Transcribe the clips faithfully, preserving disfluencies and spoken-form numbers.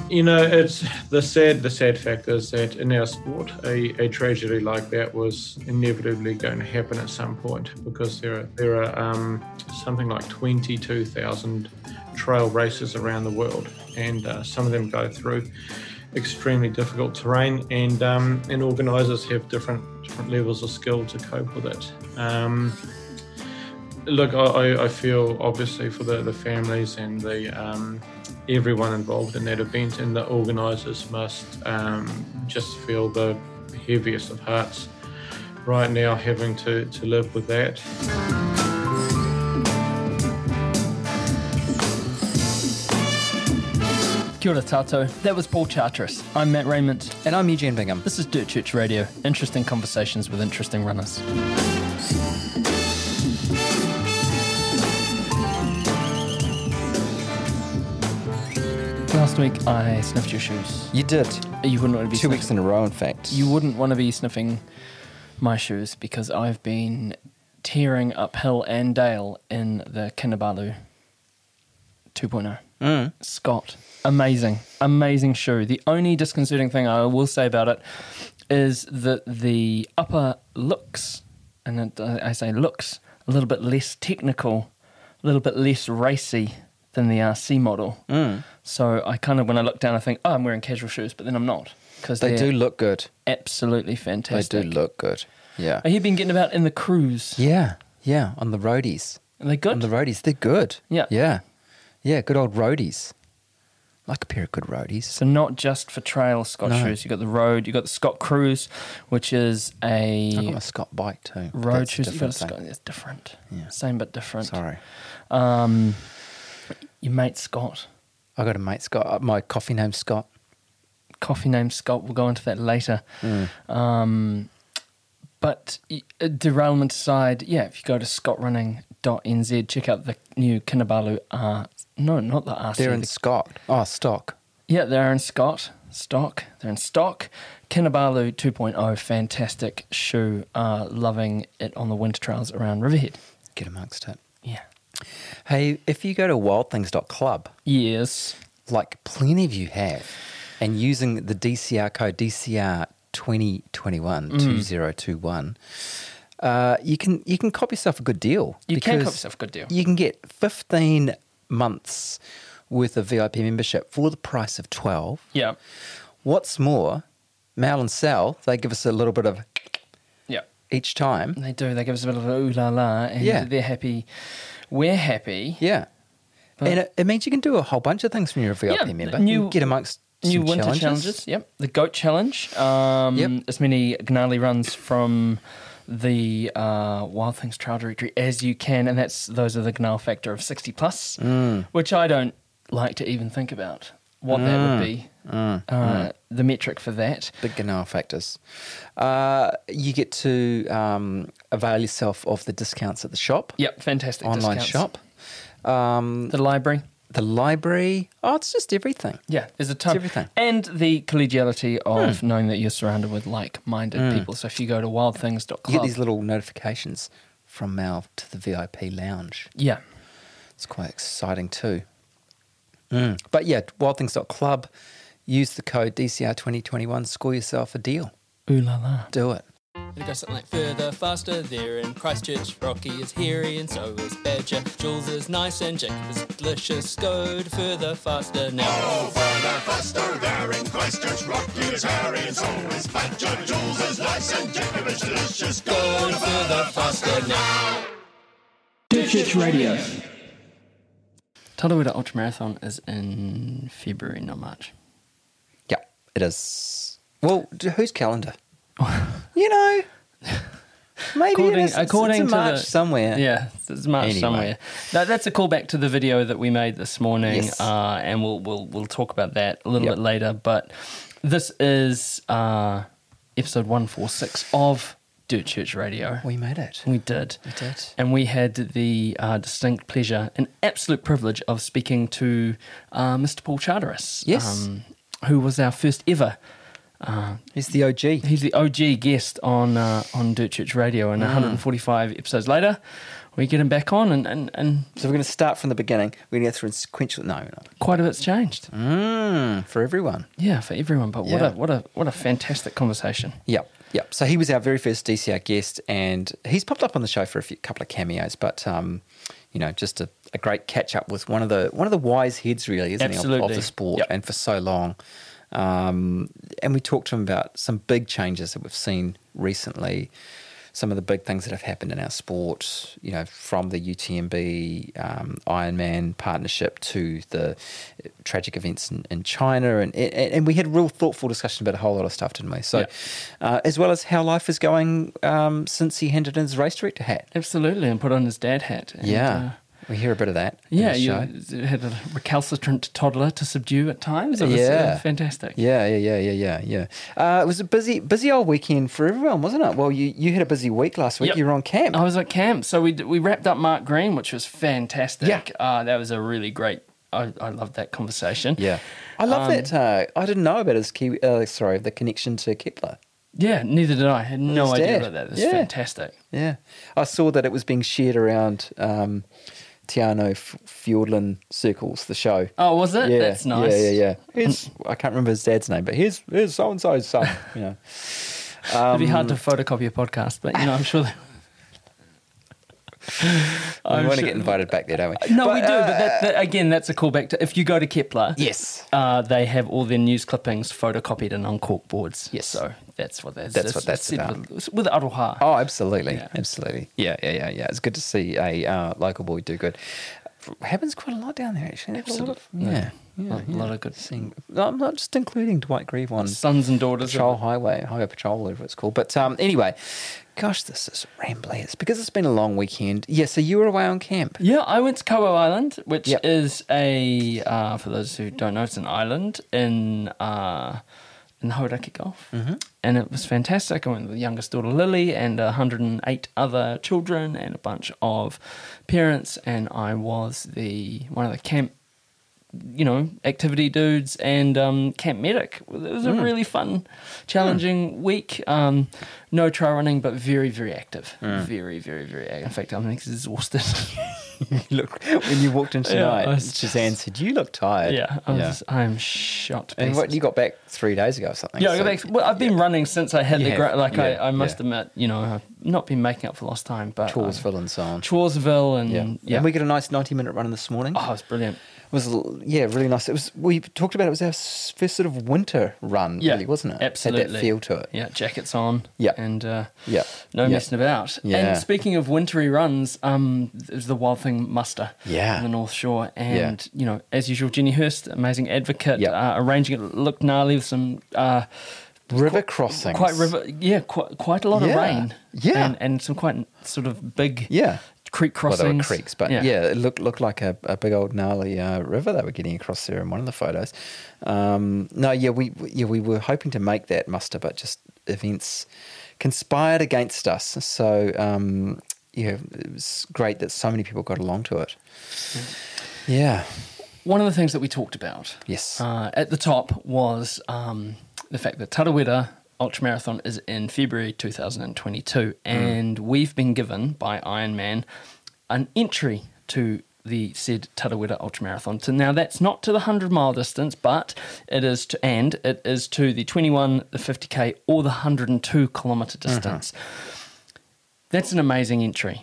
You know, it's the sad the sad fact is that in our sport, a, a tragedy like that was inevitably going to happen at some point, because there are there are um, something like twenty-two thousand trail races around the world, and uh, some of them go through extremely difficult terrain, and um, and organisers have different different levels of skill to cope with it. Um, look, I, I feel obviously for the, the families and the um, everyone involved in that event, and the organisers must um, just feel the heaviest of hearts right now, having to, to live with that. Kia ora tātou. That was Paul Charteris. I'm Matt Raymond. And I'm Eugene Bingham. This is Dirt Church Radio. Interesting conversations with interesting runners. Last week I sniffed your shoes. You did. You wouldn't want to be Two sniffing. weeks in a row, in fact. You wouldn't want to be sniffing my shoes because I've been tearing up hill and dale in the Kinabalu two point oh. Mm. Scott. Amazing. Amazing shoe. The only disconcerting thing I will say about it is that the upper looks, and it, I say looks, a little bit less technical, a little bit less racy than the R C model. Mm. So I kind of, when I look down, I think, oh, I'm wearing casual shoes, but then I'm not. Because They do look good. absolutely fantastic. They do look good. Yeah. Have you been getting about in the cruise? Yeah. Yeah. On the roadies. Are they good? On the roadies. They're good. Yeah. Yeah. Yeah. Good old roadies. Like a pair of good roadies. So not just for trail Scott No. shoes. You've got the road, you've got the Scott Cruise, which is a I've got my Scott bike too. but road that's a shoes. You've got a different thing. Scott, it's different. Yeah. Same but different. Sorry. Um, your mate Scott, I got a mate, Scott. My coffee name's Scott. coffee name Scott, we'll go into that later. Mm. Um, but y- uh, derailment aside, yeah, if you go to scott running dot n z, check out the new Kinabalu R. No, not the R C. They're in the- Scott. Oh, stock. Yeah, they're in Scott. Stock. They're in stock. Kinabalu two point oh, fantastic shoe. Uh, loving it on the winter trails around Riverhead. Get amongst it. Yeah. Hey, if you go to wild things dot club, Yes. like plenty of you have, and using the D C R code D C R twenty twenty-one, Mm. two zero two one, uh, you can you can cop yourself a good deal. You can because cop yourself a good deal. You can get fifteen months worth of V I P membership for the price of twelve. Yeah. What's more, Mal and Sal, they give us a little bit of Yeah. each time. They do. They give us a bit of a ooh la la, and Yeah. they're happy. We're happy. Yeah. But- and it, it means you can do a whole bunch of things when you're a V I P Yeah, member. new- you can get amongst New some winter challenges. challenges. Yep. The Goat Challenge. Um, Yep. As many gnarly runs from the uh, Wild Things Trail Directory as you can, and that's those are the gnarl factor of sixty plus, Mm. which I don't like to even think about what that would be. Mm. Uh, the metric for that. Big Ganal factors. Uh, you get to um, avail yourself of the discounts at the shop, Yep. Fantastic. online discounts. shop. Um, The library. the library. Oh, it's just everything. Yeah, there's a ton. everything. And the collegiality of knowing that you're surrounded with like-minded people. So if you go to wild things dot You get club, these little notifications from Mal to the V I P lounge. yeah, It's quite exciting too. Mm. But yeah, wild things dot club. Use the code D C R twenty twenty-one. Score yourself a deal. ooh la la. Do it. It goes something like further, faster, there in Christchurch. Rocky is hairy and so is Badger. Jules is nice and Jacob is delicious. Go to further, faster now. Oh, further, faster, there in Christchurch. Rocky is hairy and so is Badger. Jules is nice and Jacob is delicious. Go to further, faster now. Dirt Church Radio. Tarawera Ultramarathon is in February, not March. Yeah, it is. Well, d- whose calendar? You know, maybe According- it is. It's- according it's to in March the- somewhere. Yeah, it's March Anyway. somewhere. No, that's a callback to the video that we made this morning, Yes. uh, and we'll we'll we'll talk about that a little Yep. bit later. But this is uh, episode one forty-six of Dirt Church Radio. We made it. We did. We did. And we had the uh, distinct pleasure and absolute privilege of speaking to uh, Mister Paul Charteris. Yes. Um, who was our first ever. Uh, He's the O G. he's the O G guest on uh, on Dirt Church Radio. And one hundred forty-five episodes later, we get him back on, and, and, and So we're going to start from the beginning. We're going to go through in sequential. No, we're not. quite a bit's changed. Mm, for everyone. Yeah, for everyone. But what Yeah. a what a what a fantastic conversation. Yep, yep. So he was our very first D C R guest, and he's popped up on the show for a few, couple of cameos. But um, you know, just a, a great catch up with one of the one of the wise heads, really, isn't he, of, of Absolutely. the sport, Yep. and for so long. Um, and we talked to him about some big changes that we've seen recently. Some of the big things that have happened in our sport, you know, from the U T M B um, Ironman partnership to the tragic events in, in China, and, and and we had a real thoughtful discussion about a whole lot of stuff, didn't we? So, Yeah. uh, as well as how life is going um, since he handed in his race director hat. Absolutely, and put on his dad hat. And, yeah, uh, we hear a bit of that. in yeah, the you show. had a recalcitrant toddler to subdue at times. It was Yeah. uh, fantastic. Yeah, yeah, yeah, yeah, yeah, yeah. Uh, it was a busy, busy old weekend for everyone, wasn't it? Well, you, you had a busy week last week. Yep. You were on camp. I was at camp, so we d- we wrapped up Mark Green, which was fantastic. Yeah. uh, that was a really great. I, I loved that conversation. Yeah, I love Um, that. Uh, I didn't know about his Kiwi, uh, sorry, the connection to Kepler. Yeah, neither did I. I had no His idea dad. about that. It's Yeah. fantastic. Yeah, I saw that it was being shared around um, Tiano F- Fjordland circles. The show. Oh, was it? Yeah, That's nice. Yeah, yeah, yeah. Here's, I can't remember his dad's name, but here's here's so and so's son. You know, It'd be hard to Um, photocopy a podcast, but you know, I'm sure. That... we I'm want to sure- get invited back there, don't we? No, we do. uh, But that, that, again, that's a callback to if you go to Kepler. Yes. Uh, they have all their news clippings photocopied and on cork boards. Yes. So that's what that's. That's what that's said about. With, with Aroha. Oh, absolutely, Yeah. absolutely. Yeah, yeah, yeah, yeah. It's good to see a uh, local boy do good. Happens quite a lot down there, actually. There's a lot of- Absolutely. yeah, yeah, A yeah. lot of good- Seeing, no, I'm not just including Dwight Grieve on Sons and daughters. Patrol Of, Highway, Highway Patrol, whatever it's called. But um, anyway, gosh, this is rambly. It's because it's been a long weekend. Yeah, so you were away on camp. yeah, I went to Kobo Island, which Yep. is a uh, for those who don't know, it's an island in uh, in the Hauraki Gulf, mm-hmm. and it was fantastic. I went with the youngest daughter Lily and one hundred eight other children and a bunch of parents, and I was the one of the camp, you know, activity dudes and um, camp medic. It was a really fun, challenging week. Um, no trail running, but very, very active. Very, very, very active. In fact, I'm exhausted. Look, when you walked in Yeah, tonight, I was Suzanne said, you look tired. yeah, I was, I'm shot. to And what, pieces. you got back three days ago or something? Yeah, I so- got back. Well, I've been running since I had You the have, gra- like yeah, I, I must yeah. admit, you know, I've not been making up for lost time, but um, Choresville and so on. Choresville and Yeah. yeah, And we got a nice ninety minute run this morning. oh, it was brilliant. It was, yeah, really nice. It was. We talked about it. It was our s- first sort of winter run, Yeah, really, wasn't it? absolutely. Had that feel to it. Yeah, jackets on. Yeah. and uh, Yeah. no Yeah. messing about. Yeah. And speaking of wintry runs, um, there's the Wild Thing Muster. Yeah. on the North Shore, and you know, as usual, Jenny Hurst, amazing advocate, Yeah. uh, arranging it looked gnarly with some. Uh, River crossings. Quite river, yeah, quite quite a lot of Yeah. rain, Yeah. and, and some quite sort of big, Yeah. creek Well, crossings. they were creeks, but yeah, it looked looked like a, a big old gnarly uh, river they were getting across there in one of the photos. Um, no, yeah, we yeah we were hoping to make that muster, but just events conspired against us. So um, yeah, it was great that so many people got along to it. Yeah. One of the things that we talked about, Yes. uh, at the top was um, the fact that Tarawera Ultramarathon is in February two thousand twenty-two, and we've been given by Ironman an entry to the said Tarawera Ultramarathon. So now that's not to the hundred mile distance, but it is to, and it is to the twenty-one, the fifty k, or the one hundred two kilometre distance. That's an amazing entry.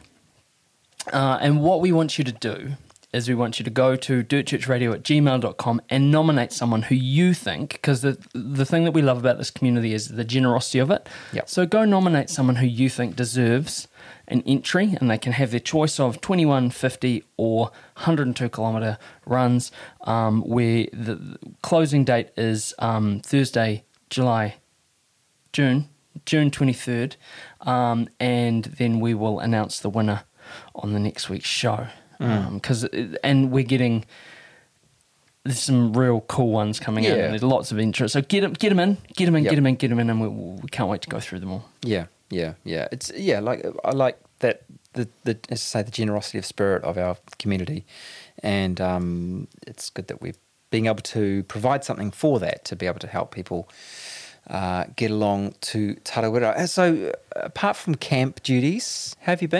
Uh, and what we want you to do is we want you to go to dirtchurchradio at gmail dot com and nominate someone who you think, because the the thing that we love about this community is the generosity of it. Yep. So go nominate someone who you think deserves an entry, and they can have their choice of twenty-one, fifty or one hundred two kilometre runs, um, where the, the closing date is um, Thursday, July, June, June twenty-third, um, and then we will announce the winner on the next week's show. Because um, and we're getting there's some real cool ones coming in, Yeah. and there's lots of interest. So get them, get them in, get them in, Yep. get them in, get them in, and we, we can't wait to go through them all. Yeah, yeah, yeah. It's yeah, like I like that the the as I say the generosity of spirit of our community, and um, it's good that we're being able to provide something for that to be able to help people uh, get along to Tarawera. And so, apart from camp duties, how have you been?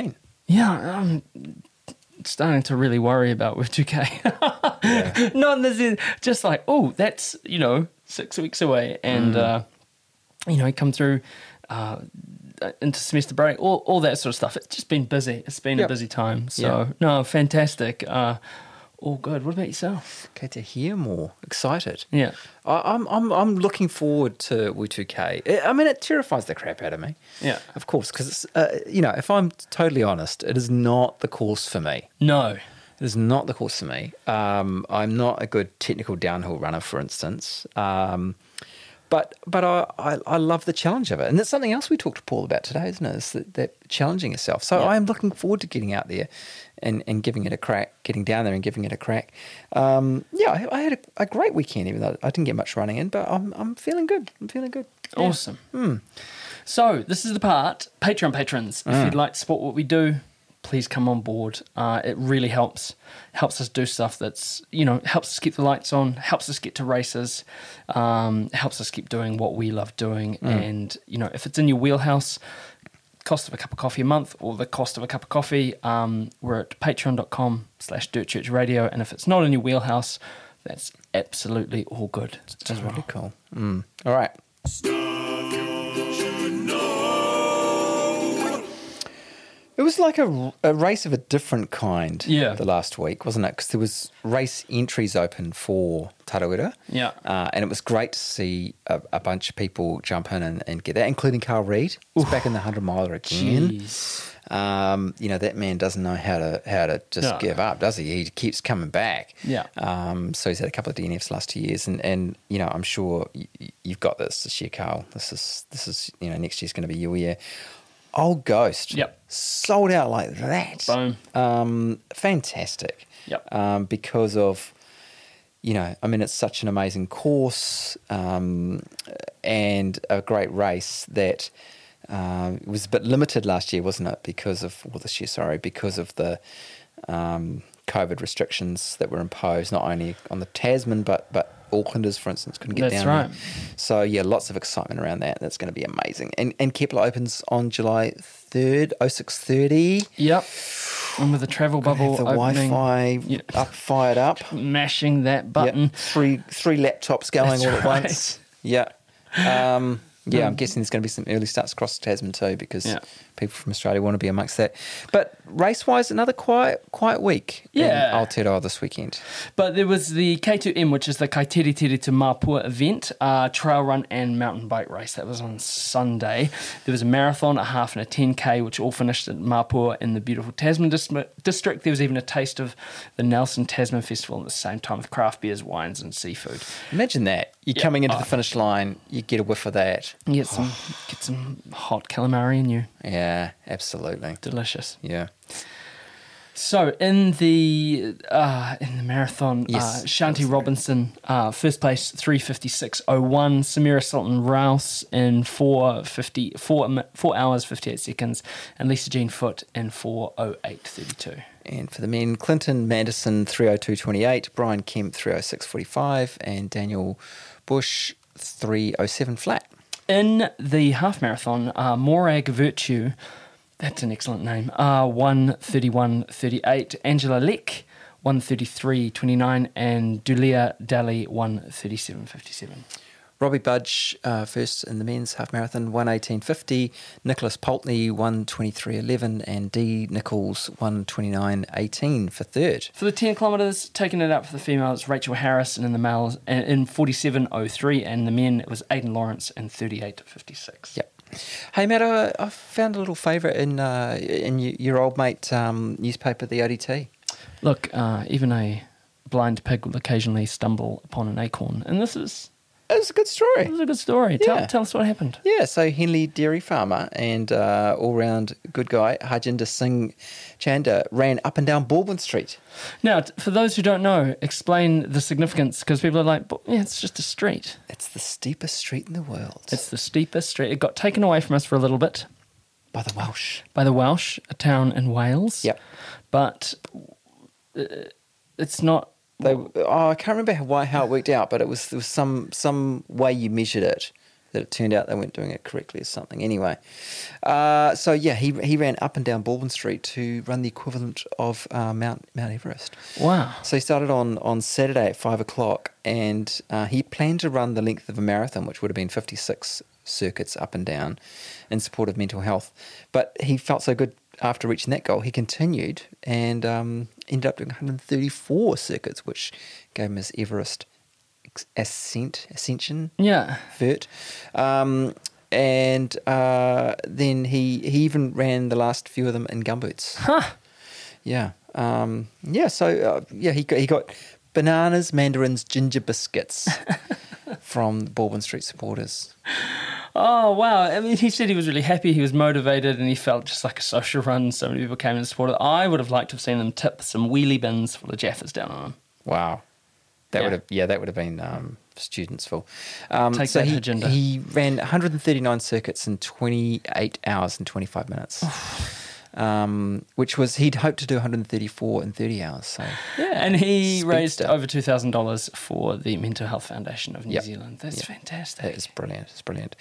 Yeah, I'm starting to really worry about with two K. Yeah. Not in the sense, just like, oh, that's, you know, six weeks away. And, Mm. uh, you know, come through uh, into semester break, all, all that sort of stuff. It's just been busy. It's been Yep. a busy time. So, Yeah. no, fantastic. Uh, all good. What about yourself? Okay, to hear more. Excited. Yeah. I, I'm I'm I'm looking forward to W two K. I I mean, it terrifies the crap out of me. Yeah. Of course, because uh, you know, if I'm totally honest, it is not the course for me. No. It is not the course for me. Um, I'm not a good technical downhill runner, for instance. Um, but but I, I, I love the challenge of it. And that's something else we talked to Paul about today, isn't it? Is that, that challenging yourself. So Yeah. I am looking forward to getting out there and, and giving it a crack, getting down there and giving it a crack. Um, yeah, I, I had a, a great weekend, even though I didn't get much running in, but I'm, I'm feeling good. I'm feeling good. Yeah. Awesome. Hmm. So this is the part, Patreon patrons. If Mm. you'd like to support what we do, please come on board. Uh, it really helps helps us do stuff that's, you know, helps us keep the lights on, helps us get to races, um, helps us keep doing what we love doing. And, you know, if it's in your wheelhouse, cost of a cup of coffee a month or the cost of a cup of coffee, um, we're at patreon.com slash dirtchurchradio. And if it's not in your wheelhouse, that's absolutely all good as That's well. really cool. Mm. All right. It was like a, a race of a different kind Yeah. the last week, wasn't it? Because there was race entries open for Tarawera. Yeah. Uh, and it was great to see a, a bunch of people jump in and, and get that, including Carl Reed. He's back in the hundred miler again. Jeez. Um, you know, that man doesn't know how to how to just No. give up, does he? He keeps coming back. Yeah. Um, so he's had a couple of D N Fs last two years, and, and you know, I'm sure y- y- you've got this this year, Carl. This is this is you know, next year's going to be your year. Old Ghost. Yep. Sold out like that. Boom. Um, fantastic. Yep. Um, because of, you know, I mean, it's such an amazing course um, and a great race that um, it was a bit limited last year, wasn't it? Because of, well, this year, sorry, because of the um, COVID restrictions that were imposed, not only on the Tasman, but but Aucklanders, for instance, couldn't get That's down right. there. So, yeah, lots of excitement around that. That's going to be amazing. And and Kepler opens on July third, oh six thirty. Yep. And with the travel bubble Have the opening, Wi-Fi Yeah. up, fired up. mashing that Yep. button. Three three laptops going That's all at right. once. Yeah. Um, yeah, I'm guessing there's going to be some early starts across Tasman too, because Yeah. people from Australia want to be amongst that. But race-wise, another quiet quiet week Yeah. in Aotearoa this weekend. But there was the K two M, which is the Kaiteritiri to Mapua event, uh, trail run and mountain bike race. That was on Sunday. There was a marathon, a half and a ten K, which all finished at Mapua in the beautiful Tasman dis- district. There was even a taste of the Nelson Tasman Festival at the same time with craft beers, wines and seafood. Imagine that. You're Yeah. coming into Oh. the finish line, you get a whiff of that. You get some, get some hot calamari in you. Yeah, absolutely. Delicious. Yeah. So in the uh, in the marathon, Yes, uh, Shanti that was Robinson, uh, first place, three fifty six oh one. Samira Sultan Rouse in four fifty four mi- four hours fifty eight seconds, and Lisa Jean Foote in four oh eight thirty two. And for the men, Clinton Manderson, three oh two twenty-eight, Brian Kemp, three oh six forty-five, and Daniel Bush, three oh seven flat. In the half marathon, uh, Morag Virtue, that's an excellent name, uh, one thirty-one thirty-eight. Angela Leck, one thirty-three twenty-nine, and Dulia Daly, one thirty-seven fifty-seven. Robbie Budge, uh, first in the men's half marathon, one eighteen fifty. Nicholas Poltney, one twenty-three eleven, and D Nichols, one twenty-nine eighteen for third. For the ten kilometres, taking it up for the females, Rachel Harris, and in the males uh, in forty-seven oh three, and the men it was Aidan Lawrence in thirty-eight fifty-six. Yep. Hey, Matt, I, I found a little favourite in uh, in y- your old mate um, newspaper, the O D T. Look, uh, even a blind pig will occasionally stumble upon an acorn, and this is It was a good story. this is a good story. Yeah. Tell, tell us what happened. Yeah, so Henley dairy farmer and uh, all-round good guy Harjinder Singh Chanda ran up and down Baldwin Street. Now, t- for those who don't know, explain the significance, because people are like, "But, yeah, it's just a street. It's the steepest street in the world. It's the steepest street. It got taken away from us for a little bit by the Welsh. by the Welsh, a town in Wales. Yep. But uh, it's not... They, oh, I can't remember how, why, how it worked out, but it was there was some some way you measured it. that it turned out they weren't doing it correctly or something. Anyway, uh, so yeah, he he ran up and down Baldwin Street to run the equivalent of uh, Mount Mount Everest. Wow. So he started on, on Saturday at five o'clock, and uh, he planned to run the length of a marathon, which would have been fifty-six circuits up and down in support of mental health. But he felt so good after reaching that goal, he continued and um, ended up doing one hundred thirty-four circuits, which gave him his Everest ascent, ascension Yeah. vert. Um, and uh, then he, he even ran the last few of them in gumboots. Huh. Yeah. Um, yeah, so uh, yeah, he got, he got bananas, mandarins, ginger biscuits from the Baldwin Street supporters. Oh, wow. I mean, he said he was really happy, he was motivated, and he felt just like a social run. So many people came and supported. I would have liked to have seen them tip some wheelie bins full of Jaffas down on him. Wow. That Yeah. would have yeah, that would have been um, students full. Um, Take so that, he, agenda. he ran one hundred thirty-nine circuits in twenty-eight hours and twenty-five minutes. um, which was he'd hoped to do one hundred thirty-four in thirty hours. So Yeah, and he Speedster. raised over two thousand dollars for the Mental Health Foundation of New Yep. Zealand. That's Yep. fantastic. that is brilliant. It's brilliant.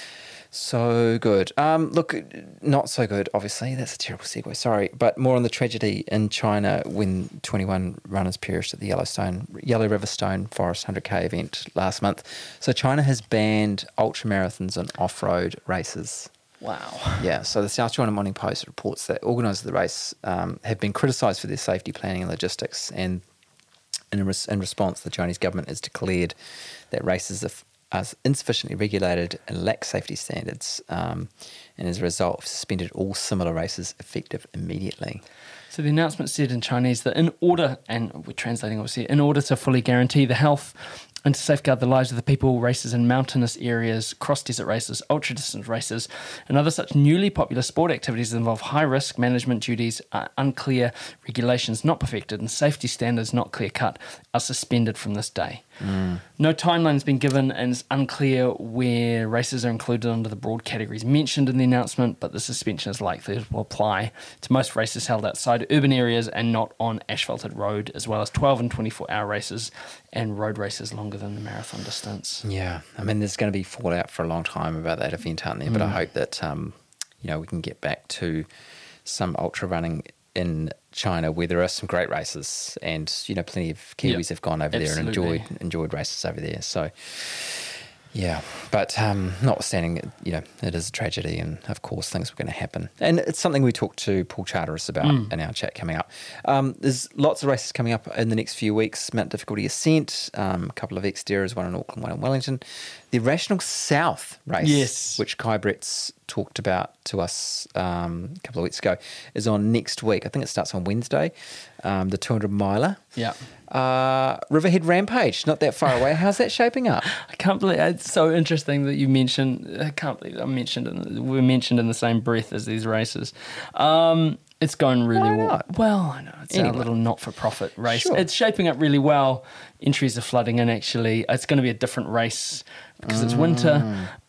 So good. Um, look, not so good, obviously. That's a terrible segue, sorry. But more on the tragedy in China when twenty-one runners perished at the Yellowstone, Yellow River Stone Forest one hundred K event last month. So China has banned ultramarathons and off-road races. Wow. Yeah, so the South China Morning Post reports that organisers of the race um, have been criticised for their safety planning and logistics, and in, res- in response, the Chinese government has declared that races are, are insufficiently regulated and lack safety standards, um, and as a result, have suspended all similar races effective immediately. So the announcement said in Chinese that in order, and we're translating obviously, in order to fully guarantee the health and to safeguard the lives of the people, races in mountainous areas, cross-desert races, ultra-distance races, and other such newly popular sport activities that involve high-risk management duties, uh, unclear regulations not perfected, and safety standards not clear-cut, are suspended from this day. Mm. No timeline has been given, and it's unclear where races are included under the broad categories mentioned in the announcement, but the suspension is likely to apply to most races held outside urban areas and not on asphalted road, as well as twelve and twenty-four hour races and road races longer than the marathon distance. Yeah, I mean, there's going to be fallout for a long time about that event, aren't there? But I hope that um, you know we can get back to some ultra running in China where there are some great races, and you know, plenty of Kiwis Yep, have gone over absolutely. there and enjoyed enjoyed races over there. So, yeah, but um, notwithstanding, you know, it is a tragedy, and of course things were going to happen, and it's something we talked to Paul Charteris about Mm. in our chat coming up. Um, there's lots of races coming up in the next few weeks. Mount Difficulty Ascent, um, a couple of exteriors, one in Auckland, one in Wellington. The Rational South race, Yes. which Kai Brett's talked about to us um, a couple of weeks ago, is on next week. I think it starts on Wednesday. Um, the two hundred miler. Yeah. Uh, Riverhead Rampage, not that far away. How's that shaping up? I can't believe it's so interesting that you mentioned. I can't believe I mentioned in, we're mentioned in the same breath as these races. Um, it's going really Why well. not? Well, I know it's Anyway. a little not-for-profit race. Sure. It's shaping up really well. Entries are flooding in. Actually, it's going to be a different race because it's winter.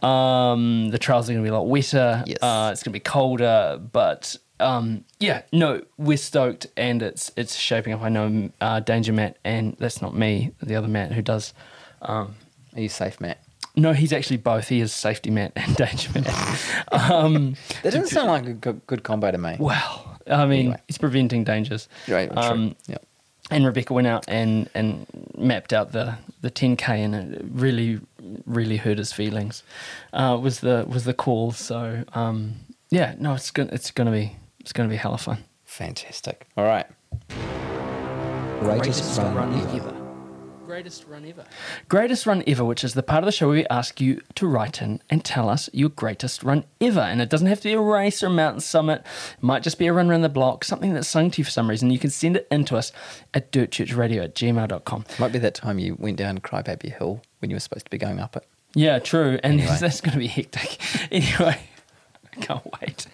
Um, the trails are going to be a lot wetter. Yes. Uh, it's going to be colder, but. Um, yeah, no, we're stoked, and it's it's shaping up. I know uh, Danger Matt, and that's not me, the other Matt who does. Um, Are you safe, Matt? no, he's actually both. He is Safety Matt and Danger Matt. um, That doesn't sound like a good, good combo to me. well, I mean, Anyway. he's preventing dangers. Right, true. Um, Yeah. and Rebecca went out and, and mapped out the, the ten K, and it really, really hurt his feelings. Uh, was the was the call. So um, yeah, no, it's gonna it's gonna be it's gonna be hella fun. Fantastic. All right. Greatest, run, ever. Greatest run ever. Greatest run ever, which is the part of the show where we ask you to write in and tell us your greatest run ever. And it doesn't have to be a race or a mountain summit. It might just be a run around the block, something that's sung to you for some reason. You can send it in to us at dirtchurchradio at gmail dot com. Might be that time you went down Crybaby Hill when you were supposed to be going up it. Yeah, true. And Anyway. that's going to be hectic. Anyway, I can't wait.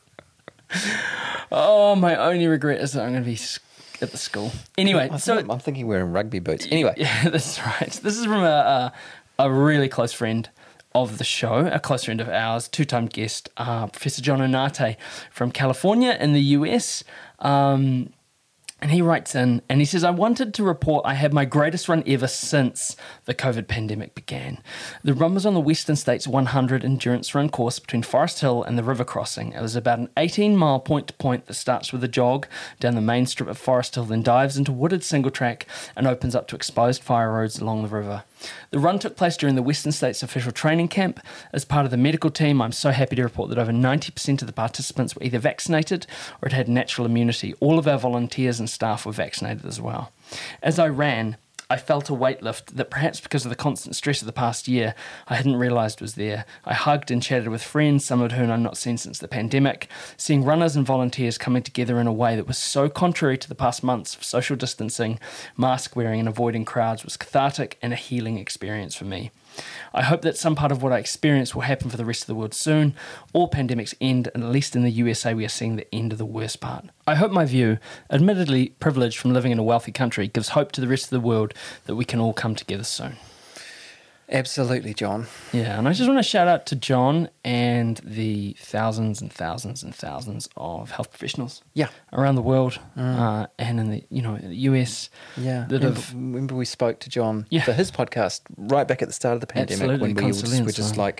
Oh, my only regret is that I'm going to be s- at the school. Anyway, I so think- I'm thinking wearing rugby boots. Anyway, yeah, that's right. This is from a, a, a really close friend of the show, a close friend of ours, two-time guest, uh, Professor John Onate from California in the U S. Um, And he writes in and he says, I wanted to report I had my greatest run ever since the COVID pandemic began. The run was on the Western States one hundred endurance run course between Forest Hill and the river crossing. It was about an eighteen mile point to point that starts with a jog down the main strip of Forest Hill, then dives into wooded single track and opens up to exposed fire roads along the river. The run took place during the Western States official training camp. As part of the medical team, I'm so happy to report that over ninety percent of the participants were either vaccinated or had had natural immunity. All of our volunteers and staff were vaccinated as well. As I ran, I felt a weight lift that perhaps because of the constant stress of the past year, I hadn't realised was there. I hugged and chatted with friends, some of whom I've not seen since the pandemic. Seeing runners and volunteers coming together in a way that was so contrary to the past months of social distancing, mask wearing and avoiding crowds was cathartic and a healing experience for me. I hope that some part of what I experienced will happen for the rest of the world soon. All pandemics end, and at least in the U S A we are seeing the end of the worst part. I hope my view, admittedly privileged from living in a wealthy country, gives hope to the rest of the world that we can all come together soon. Absolutely, John. Yeah, and I just want to shout out to John and the thousands and thousands and thousands of health professionals Yeah. around the world mm. uh, and in the you know the U S. Yeah, that remember, have remember we spoke to John Yeah. for his podcast right back at the start of the pandemic. Absolutely, when we were just, were just like,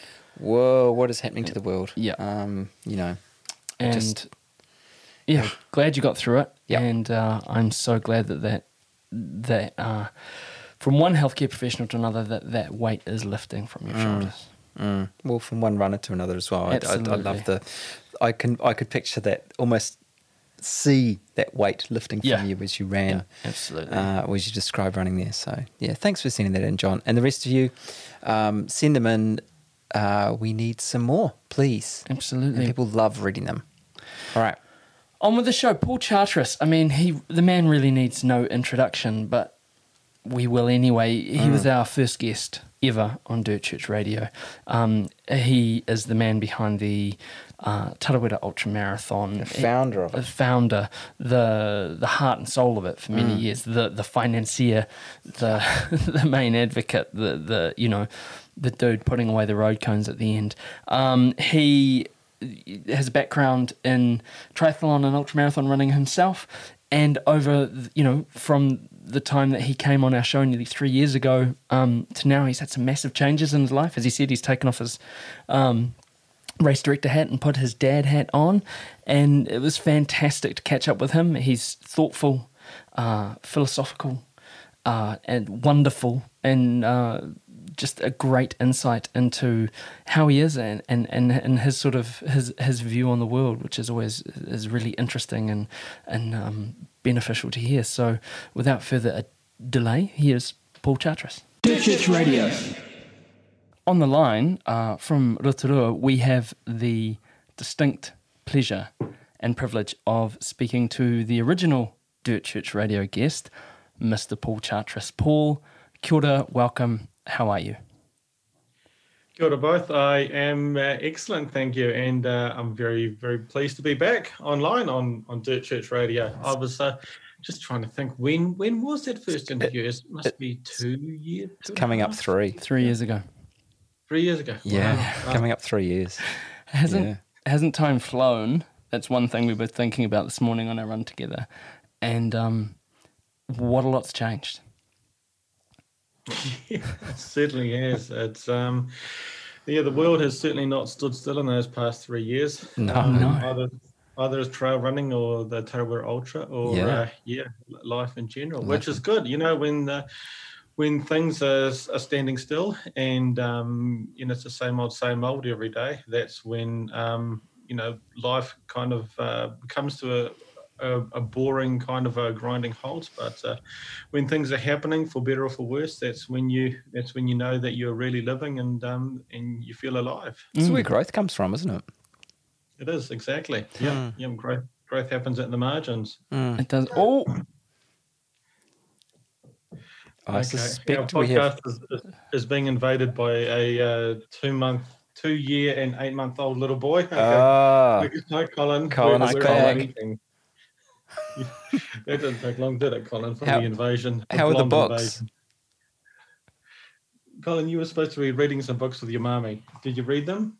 whoa, what is happening to the world? Yeah. Um, you know, and just yeah, glad you got through it. Yep. And uh, I'm so glad that that that uh, from one healthcare professional to another, that that weight is lifting from your Mm. shoulders. Mm. Well, from one runner to another as well. I, I, I Absolutely. love the. I can I could picture that, almost see that weight lifting from Yeah. you as you ran. Yeah, absolutely. Uh, as you described running there. So yeah, thanks for sending that in, John. And the rest of you, um, send them in. Uh, we need some more, please. Absolutely. And people love reading them. All right. On with the show, Paul Charteris. I mean, he the man really needs no introduction, but we will anyway. He Mm. was our first guest ever on Dirt Church Radio. Um, he is the man behind the uh, Tarawera Ultra Marathon. The founder of The it. founder, the the heart and soul of it for many Mm. years. The the financier, the the main advocate. The the you know the dude putting away the road cones at the end. Um, he has a background in triathlon and ultramarathon running himself, and over you know from the time that he came on our show nearly three years ago um, to now, he's had some massive changes in his life. As he said, he's taken off his um, race director hat and put his dad hat on, and it was fantastic to catch up with him. He's thoughtful, uh, philosophical, uh, and wonderful, and uh, just a great insight into how he is and, and, and, and his sort of his his view on the world, which is always is really interesting and and um, beneficial to hear. So, without further delay, here's Paul Charteris. Dirt Church Radio. On the line uh, from Rotorua, we have the distinct pleasure and privilege of speaking to the original Dirt Church Radio guest, Mister Paul Charteris. Paul, kia ora, welcome. How are you? Kia ora both. I am uh, excellent, thank you, and uh, I'm very, very pleased to be back online on, on Dirt Church Radio. I was uh, just trying to think, when when was that first interview? It must it- be two years. It's two and a coming up half? three. Three years ago. Three years ago. Yeah, Wow. coming up three years. Hasn't Yeah. hasn't time flown? That's one thing we were thinking about this morning on our run together. And um, what a lot's changed. It certainly has. It's um, yeah, the world has certainly not stood still in those past three years. No. um, No. Either either as trail running or the Tarawera Ultra, or Yeah. uh, yeah, life in general, Life which is good. You know, when the, when things are, are standing still and um, you know it's the same old, same old every day. That's when um, you know life kind of uh, comes to a A, a boring kind of a grinding halt, but uh, when things are happening for better or for worse, that's when you that's when you know that you're really living and um, and you feel alive. This is where growth comes from, isn't it? It is exactly. Yeah, Mm. yeah. Growth growth happens at the margins. Mm. It does. Oh, I Our suspect we have. podcast is, is, is being invaded by a uh, two month, two year and eight month old little boy. Okay. Ah, Hi, Colin. Colin We're- is we're on back. meeting. That didn't take long, did it, Colin? From How- the invasion. how are the blonde books? invasion. Colin, you were supposed to be reading some books with your mommy. Did you read them?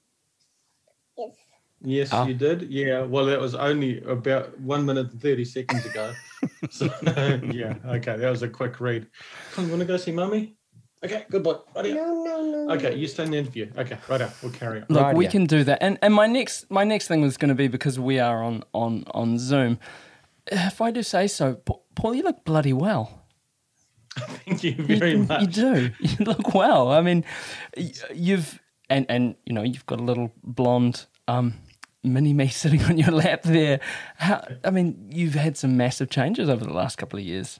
Yes, Ah. you did. Yeah. Well, that was only about one minute and thirty seconds ago. So, yeah, okay, that was a quick read. Come, you want to go see Mummy? Okay, good boy. Right no, no, no. Okay, you stay in the interview. Okay, right out. We'll carry on. Look, Right, we yeah. can do that. And and my next my next thing was going to be, because we are on on on Zoom. If I do say so, Pa- Paul, you look bloody well. Thank you very you, much. You do. You look well. I mean, y- you've and and you know you've got a little blonde um, mini me sitting on your lap there. How? I mean, you've had some massive changes over the last couple of years.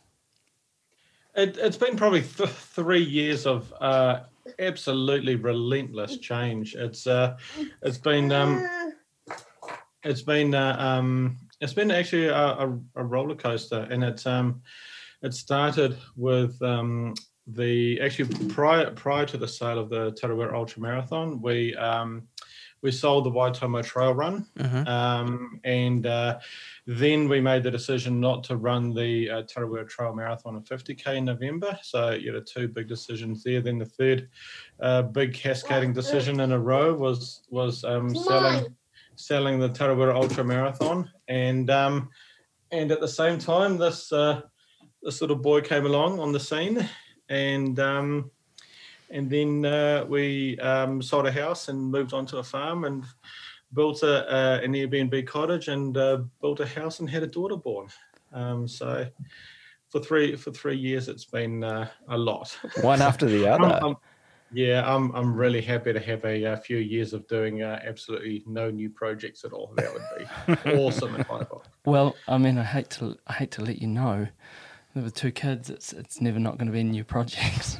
It, it's been probably th- three years of uh, absolutely relentless change. It's uh, it's been um, it's been uh, um, it's been actually a, a, a roller coaster, and it's um, it started with um, the actually prior prior to the sale of the Tarawera Ultra Marathon, we um, we sold the Waitomo Trail Run, Mhm. um, and uh, then we made the decision not to run the uh, Tarawera Trail Marathon of fifty K in November. So you know, two big decisions there. Then the third uh, big cascading decision in a row was was um, selling selling the Tarawera Ultra Marathon, and um, and at the same time, this uh, this little boy came along on the scene, and um, and then uh, we um, sold a house and moved onto a farm and built a, uh, an Airbnb cottage and uh, built a house and had a daughter born. Um, so for three for three years, it's been uh, a lot. One after the I'm- other. I'm- yeah, I'm I'm really happy to have a, a few years of doing uh, absolutely no new projects at all. That would be awesome if I thought. Well, I mean, I hate to I hate to let you know, with two kids, it's it's never not going to be new projects.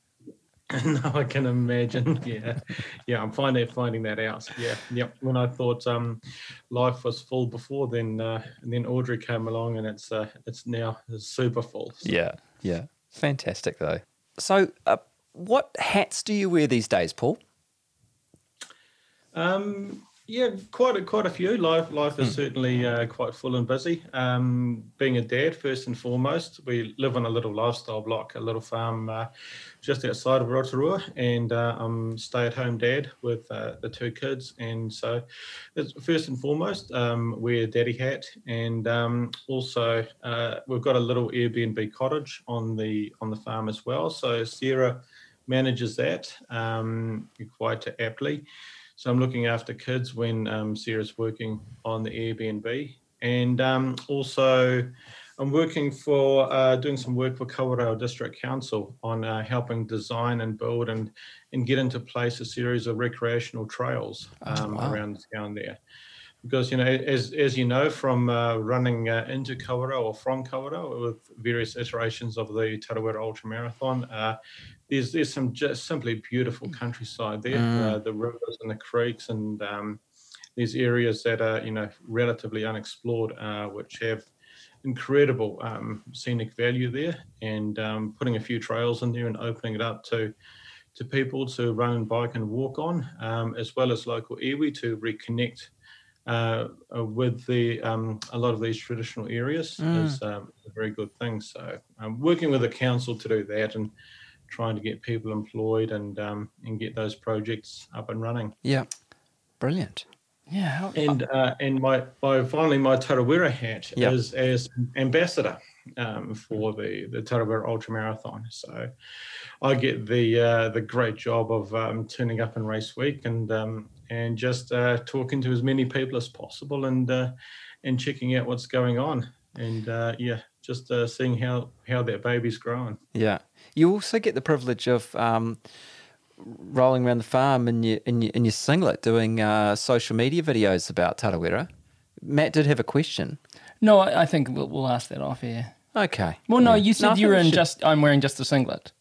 No, I can imagine. Yeah, yeah, I'm finding finding that out. Yeah, yep. When I thought um, life was full before, then uh, and then Audrey came along, and it's uh, it's now super full. So, Yeah, yeah. Fantastic, though. So, uh, what hats do you wear these days, Paul? Um, yeah, quite a, quite a few. Life life is certainly uh, quite full and busy. Um, being a dad, first and foremost, we live on a little lifestyle block, a little farm uh, just outside of Rotorua, and uh, I'm stay-at-home dad with uh, the two kids. And so, it's, first and foremost, um, wear a daddy hat, and um, also uh, we've got a little Airbnb cottage on the on the farm as well. So Sarah manages that um, quite aptly. So I'm looking after kids when um, Sarah's working on the Airbnb. And um, also I'm working for, uh, doing some work for Kawerau District Council on uh, helping design and build and, and get into place a series of recreational trails um, Oh, wow. around town there. Because, you know, as as you know, from uh, running uh, into Kawerau or from Kawerau with various iterations of the Tarawera Ultra Marathon, uh, there's there's some just simply beautiful countryside there, Mm. uh, the rivers and the creeks, and um, these areas that are, you know, relatively unexplored, uh, which have incredible um, scenic value there, and um, putting a few trails in there and opening it up to to people to run and bike and walk on, um, as well as local iwi to reconnect uh, uh, with the um, a lot of these traditional areas Mm. is um, a very good thing. So I'm working with the council to do that and trying to get people employed and um, and get those projects up and running. Yeah. Brilliant. Yeah, how, And uh, and my, my finally my Tarawera hat Yeah. is as ambassador um, for the the Tarawera Ultra Marathon. So I get the uh, the great job of um, turning up in race week and um, and just uh, talking to as many people as possible and uh, and checking out what's going on and uh, yeah, just uh, seeing how how that baby's growing. Yeah. You also get the privilege of um, rolling around the farm in your in your, in your singlet, doing uh, social media videos about Tarawera. Matt did have a question. no, I, I think we'll, we'll ask that off here. Okay. Well, no, Yeah. you said I you were think we in should- just. I'm wearing just a singlet.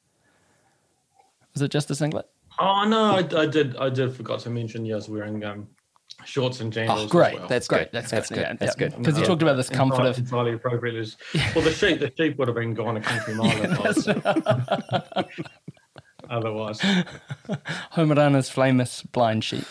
Was it just a singlet? Oh no, I, I did I did forgot to mention you was wearing um, shorts and jandals. Oh, Great. as well. That's Great. good. That's, That's good. good. Yeah, That's yeah. good. Because you Yeah. talked about this comfort Entirely- of. entirely appropriate. Is, well, the sheep the sheep would have been gone a country mile if I was- otherwise. Homerana's famous blind sheep.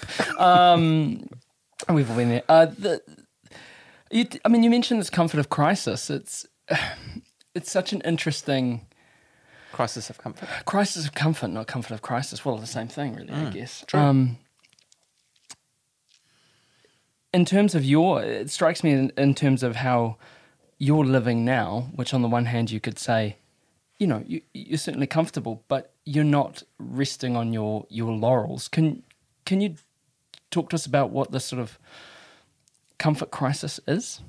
Um, we've all been there. Uh, the, you, I mean, you mentioned this comfort of crisis. It's it's such an interesting Crisis of comfort. crisis of comfort, not comfort of crisis. Well, the same thing, really. I guess. true. Um, in terms of your, it strikes me in, in terms of how you're living now, which on the one hand you could say, you know, you, you're certainly comfortable, but you're not resting on your, your laurels. Can can you talk to us about what this sort of comfort crisis is?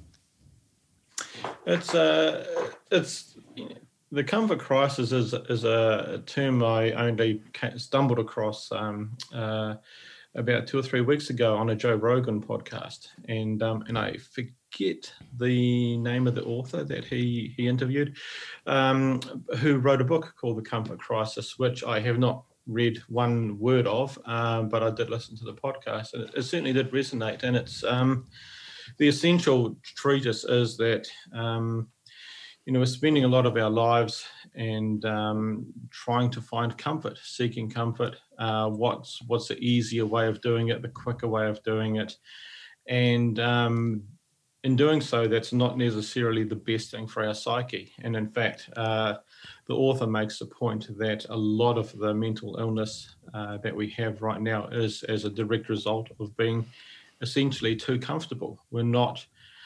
It's uh, it's the comfort crisis is is a term I only stumbled across um, uh, about two or three weeks ago on a Joe Rogan podcast, and um, and I forget the name of the author that he he interviewed, um, who wrote a book called The Comfort Crisis, which I have not read one word of, um, but I did listen to the podcast, and it, it certainly did resonate. And it's um, the essential treatise is that um, you know, we're spending a lot of our lives and um, trying to find comfort, seeking comfort. Uh, what's what's the easier way of doing it, the quicker way of doing it, and um, in doing so, that's not necessarily the best thing for our psyche. And in fact, uh, the author makes the point that a lot of the mental illness uh, that we have right now is as a direct result of being essentially too comfortable. We're not,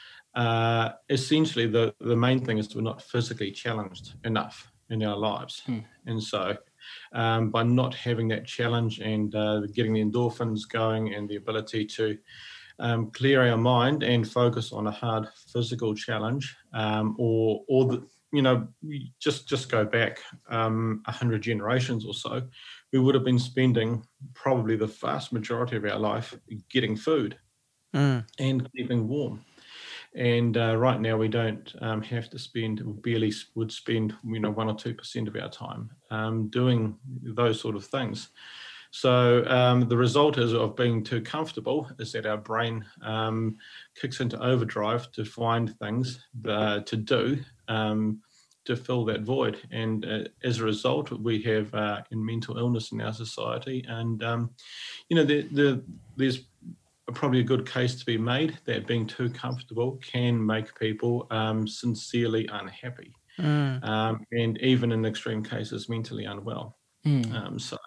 uh, essentially the, the main thing is we're not physically challenged enough in our lives. Hmm. And so um, by not having that challenge and uh, getting the endorphins going and the ability to Um, clear our mind and focus on a hard physical challenge, um, or or the, you know, just just go back um, a hundred generations or so, we would have been spending probably the vast majority of our life getting food mm. and keeping warm. And uh, right now we don't um, have to spend, barely would spend, you know, one or two percent of our time um, doing those sort of things. So um, the result is of being too comfortable is that our brain um, kicks into overdrive to find things uh, to do um, to fill that void. And uh, as a result, we have uh, in mental illness in our society. And, um, you know, the, the, there's probably a good case to be made that being too comfortable can make people um, sincerely unhappy. Mm. Um, and even in extreme cases, mentally unwell. Mm. Um, so...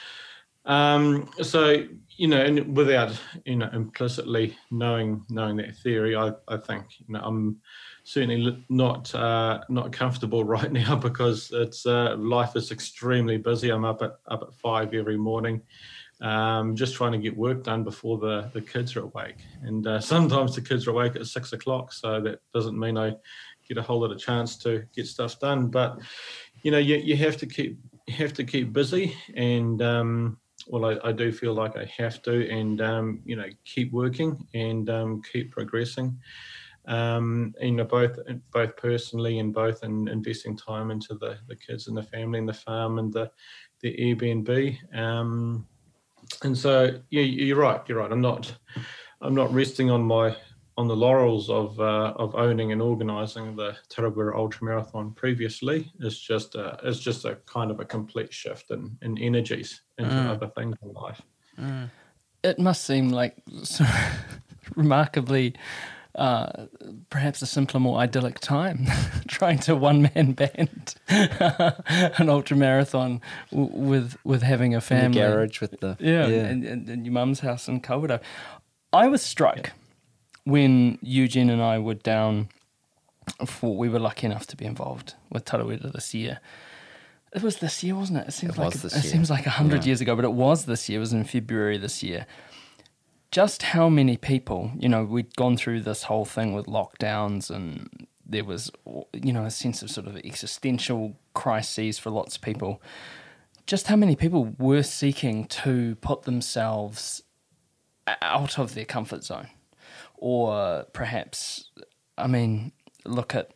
Um, so, you know, and without, you know, implicitly knowing knowing that theory, I, I think, you know, I'm certainly not uh, not comfortable right now because it's uh, life is extremely busy. I'm up at up at five every morning, um, just trying to get work done before the, the kids are awake. And uh, sometimes the kids are awake at six o'clock, so that doesn't mean I get a whole lot of chance to get stuff done. But, you know, you, you have to keep you have to keep busy and. Um, Well, I, I do feel like I have to, and um, you know, keep working and um, keep progressing. Um, you know, both both personally and both in investing time into the, the kids and the family and the farm and the the Airbnb. Um, and so, yeah, you're right. You're right. I'm not I'm not resting on my on the laurels of uh, of owning and organising the Tarawera Ultramarathon previously. It's just a, it's just a kind of a complete shift in, in energies into mm. other things in life. Mm. It must seem like sort of remarkably, uh, perhaps a simpler, more idyllic time trying to one-man band an ultramarathon w- with with having a family. In the garage with the... Yeah, yeah. And, and, and your mum's house in Kawerau. I was struck... Yeah. When Eugene and I were down for, we were lucky enough to be involved with Tarawera this year. It was this year, wasn't it? It seems it like was this it year. seems like a hundred yeah. years ago, but it was this year. It was in February this year. Just how many people, you know, we'd gone through this whole thing with lockdowns, and there was, you know, a sense of sort of existential crises for lots of people. Just how many people were seeking to put themselves out of their comfort zone? Or perhaps, I mean, look at,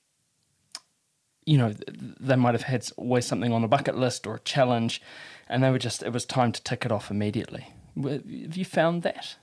you know, they might have had always something on a bucket list or a challenge, and they were just, it was time to tick it off immediately. Have you found that?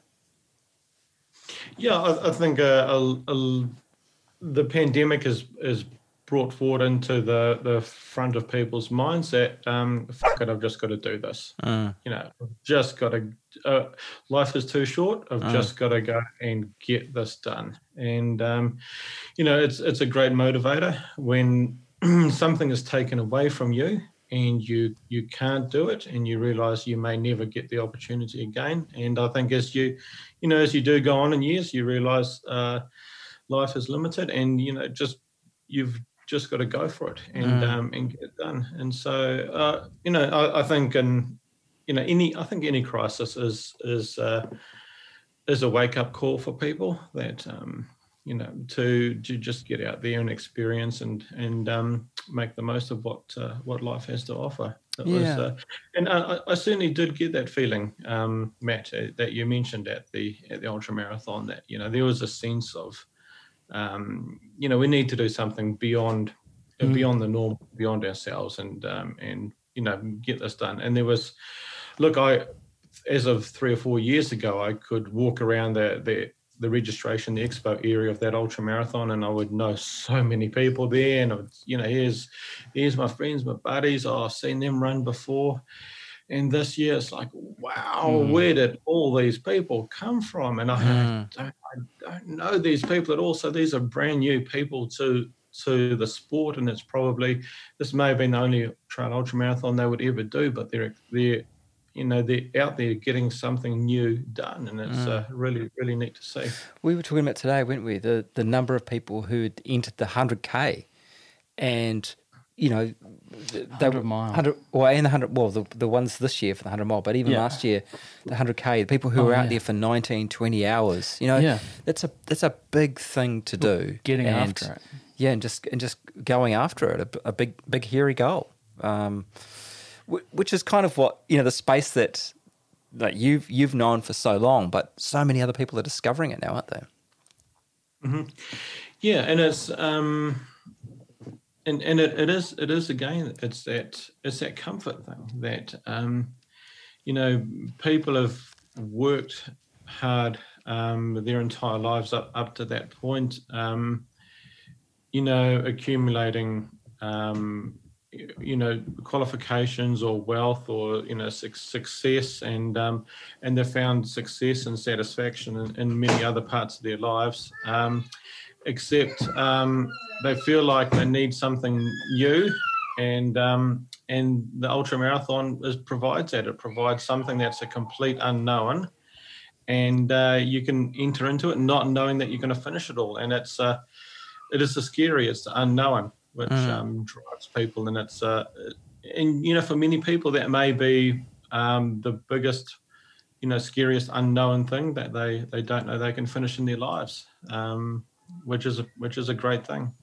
Yeah, I, I think uh, a, a, the pandemic has, has brought forward into the, the front of people's minds that, um, fuck it, I've just got to do this. Mm. You know, I've just got to, uh, life is too short. I've mm. just got to go and get this done. And, um, you know, it's it's a great motivator when something is taken away from you and you you can't do it and you realise you may never get the opportunity again. And I think as you, you know, as you do go on in years, you realise uh, life is limited, and you know, just you've just got to go for it and Mm. um, and get it done. And so, uh, you know, I, I think, and you know, any I think any crisis is is uh, is a wake up call for people that um, you know to to just get out there and experience and and um, make the most of what uh, what life has to offer. It Yeah. was, uh, and I, I certainly did get that feeling, um, Matt, uh, that you mentioned at the at the ultra marathon. That you know there was a sense of, um, you know, we need to do something beyond uh, Mm. beyond the norm, beyond ourselves, and um, and you know get this done. And there was, look, I as of three or four years ago, I could walk around the the the registration, the expo area of that ultra marathon, and I would know so many people there. And I would, you know, here's here's my friends, my buddies. Oh, I've seen them run before. And this year, it's like, wow, Mm. where did all these people come from? And I, Mm. don't, I don't know these people at all. So these are brand new people to to the sport, and it's probably this may have been the only trail ultra marathon they would ever do, but they're they're you know they're out there getting something new done, and it's uh, really really neat to see. We were talking about today, weren't we? The the number of people who had entered the one hundred K, and you know, they one hundred were- mile. one hundred, well, and the hundred, well, the, the ones this year for the one hundred mile, but even Yeah. last year, the one hundred K, the people who Oh, were out yeah. there for nineteen, twenty hours, you know, Yeah. that's a that's a big thing to do. Getting And, after it. yeah, and just and just going after it, a, a big big hairy goal, um, wh- which is kind of what you know the space that like you've you've known for so long, but so many other people are discovering it now, aren't they? Yeah, and it's um, and and it, it is it is again it's that it's that comfort thing that um, you know people have worked hard um, their entire lives up up to that point, um, you know, accumulating um, you know qualifications or wealth or you know suc success, and um, and they found success and satisfaction in, in many other parts of their lives. Um, except um, they feel like they need something new, and um, and the ultra marathon is, provides that. It provides something that's a complete unknown, and uh, you can enter into it not knowing that you're going to finish it all. And it's uh, it is the scary, it's the unknown, which Mm. um, drives people. And it's uh, and you know for many people that may be um, the biggest, you know, scariest unknown thing that they they don't know they can finish in their lives. Um, which is a, which is a great thing.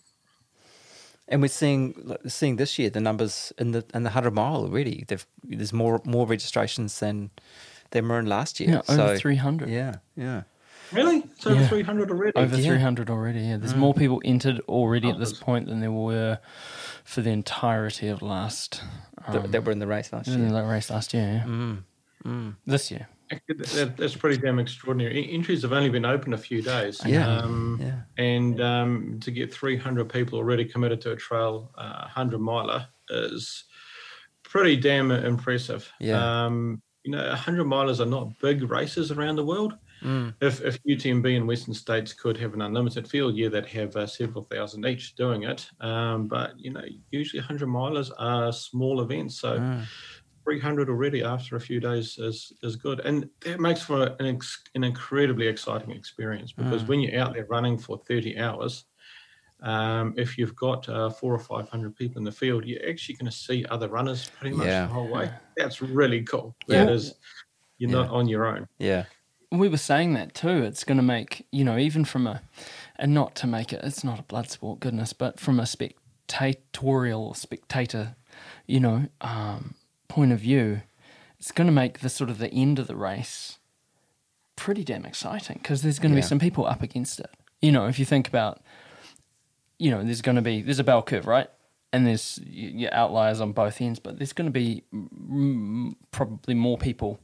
And we're seeing like, seeing this year the numbers in the in the hundred mile already. They've, there's more more registrations than than were in last year. Yeah, over So, three hundred. Yeah, yeah. Really? It's over Yeah. three hundred already? Over Yeah. three hundred already, yeah. There's more people entered already at this Others. point than there were for the entirety of last... That, Um, that were in the race last in year. the race last year, yeah. Mm, mm. This year. Actually, that, that's pretty damn extraordinary. E- Entries have only been open a few days. Yeah, Um, yeah. And um, to get three hundred people already committed to a trail uh, one hundred miler is pretty damn impressive. Yeah. Um, you know, one hundred milers are not big races around the world. Mm. If, if U T M B in Western States could have an unlimited field, yeah, they'd have uh, several thousand each doing it. Um, but, you know, usually one hundred milers are small events. So Mm. three hundred already after a few days is is good. And that makes for an, ex, an incredibly exciting experience because Mm. when you're out there running for thirty hours, um, if you've got uh, four or five hundred people in the field, you're actually going to see other runners pretty much Yeah. the whole way. That's really cool. Yeah. That is, you're Yeah. not on your own. Yeah. We were saying that too. It's going to make, you know, even from a, and not to make it, it's not a blood sport, goodness, but from a spectatorial or spectator, you know, um, point of view, it's going to make the sort of the end of the race pretty damn exciting because there's going to Yeah. be some people up against it. You know, if you think about, you know, there's going to be, there's a bell curve, right? And there's y- your outliers on both ends, but there's going to be mm, probably more people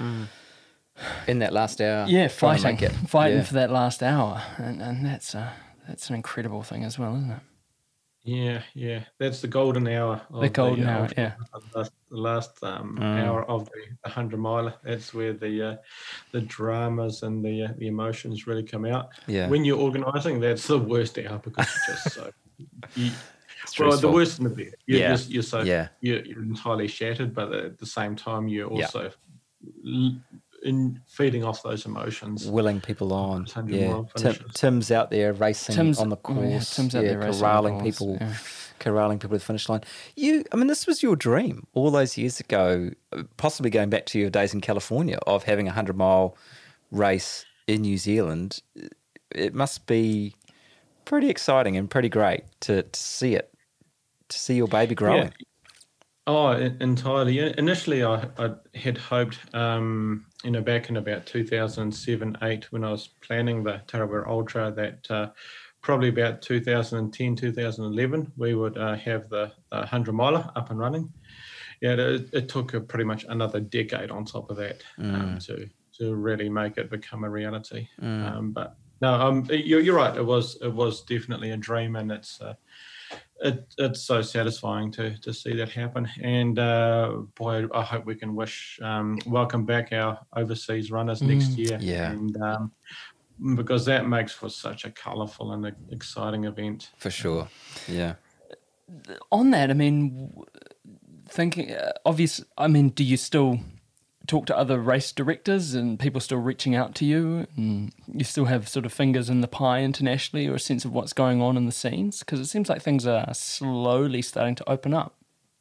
In that last hour. yeah, trying to fighting, make it. fighting Yeah. for that last hour, and and that's a that's an incredible thing as well, isn't it? Yeah, yeah. That's the golden hour. Of The golden uh, hour, ultra- yeah. The last, the last um, Mm. hour of the, the hundred miler. That's where the uh, the dramas and the uh, the emotions really come out. Yeah. When you're organising, that's the worst hour because it's just so. You, well, the Stressful. worst in the bed. You're Yeah. just you're so Yeah. you're, you're entirely shattered, but at the same time you're Yeah. also l- in feeding off those emotions. Willing people on. one hundred Yeah. mile Tim, finishes. Tim's out there racing Tim's- on the oh, yeah, course. Tim's out yeah, there racing on the corralling course, people, yeah. corralling people to the finish line. You, I mean, this was your dream all those years ago, possibly going back to your days in California of having a hundred mile race in New Zealand. It must be pretty exciting and pretty great to, to see it, to see your baby growing. Yeah. Oh, en- entirely. Initially, I, I had hoped, um, you know, back in about two thousand seven, eight, when I was planning the Tarawera Ultra, that uh, probably about two thousand ten, two thousand eleven, we would uh, have the, the hundred miler up and running. Yeah, it, it took a, pretty much another decade on top of that um, to to really make it become a reality. Um, but no, um, you're, you're right. It was it was definitely a dream, and it's. Uh, It, it's so satisfying to to see that happen, and uh, boy, I hope we can wish um, welcome back our overseas runners next year. Yeah. and um, because that makes for such a colourful and exciting event. For sure. Yeah. On that, I mean, w- thinking, uh, obvious, I mean, do you still talk to other race directors and people still reaching out to you? And you still have sort of fingers in the pie internationally, or a sense of what's going on in the scenes? Because it seems like things are slowly starting to open up.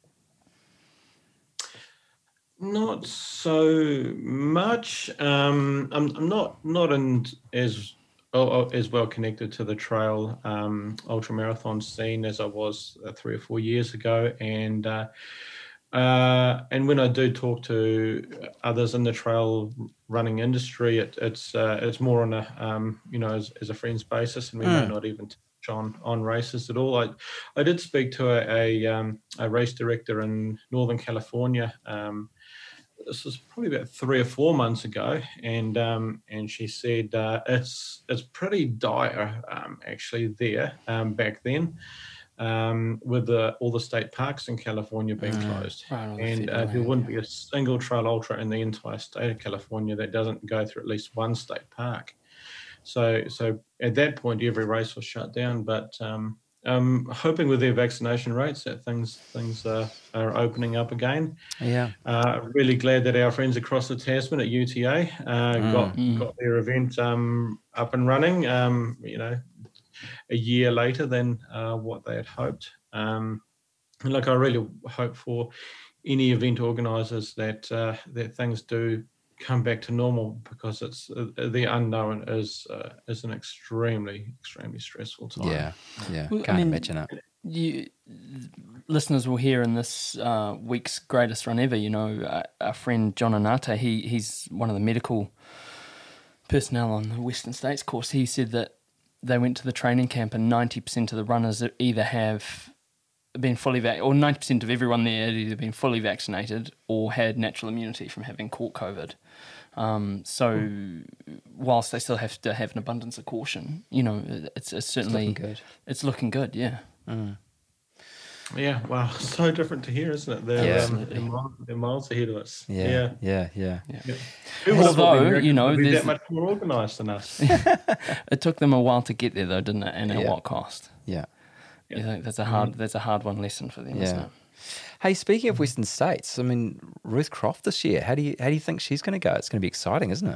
Not so much. Um, I'm, I'm not not in as oh, as well connected to the trail um, ultra marathon scene as I was uh, three or four years ago, and uh, uh, and when I do talk to others in the trail running industry, it, it's uh, it's more on a um, you know as, as a friends basis, and we may not even touch on on races at all. I I did speak to a a, um, a race director in Northern California. Um, This was probably about three or four months ago, and um, and she said uh, it's it's pretty dire um, actually there um, back then, um, with the, all the state parks in California being closed, right, all the and uh, federal there land, wouldn't be a single trail ultra in the entire state of California that doesn't go through at least one state park. So so at that point, every race was shut down, but. Um, I'm hoping with their vaccination rates that things things uh, are opening up again. Yeah. Uh, really glad that our friends across the Tasman at U T A uh, got got their event um, up and running. Um, you know, a year later than uh, what they had hoped. Um, and like I really hope for any event organisers that uh, that things do come back to normal, because it's uh, the unknown is uh, is an extremely extremely stressful time. Yeah. Yeah. Well, I Can't mean, imagine it. You listeners will hear in this uh, week's greatest run ever. You know, our, our friend John Anata. He he's one of the medical personnel on the Western States course. He said that they went to the training camp and ninety percent of the runners either have been fully vac- or ninety percent of everyone there had either been fully vaccinated or had natural immunity from having caught COVID. Um, so whilst they still have to have an abundance of caution, you know, it's, it's certainly looking good. It's looking good, yeah. Yeah, wow, so different to here, isn't it? They're, Yeah. um, they're, miles, they're miles ahead of us. Yeah. Yeah. Yeah. Yeah. Who would have thought Although, Americans you know, would be there's- that much more organised than us. It took them a while to get there, though, didn't it? And at Yeah. what cost? Yeah. You think that's a hard that's a hard one lesson for them, isn't Yeah. it? Hey, speaking of Western States, I mean, Ruth Croft this year, how do you how do you think she's going to go? It's going to be exciting, isn't it?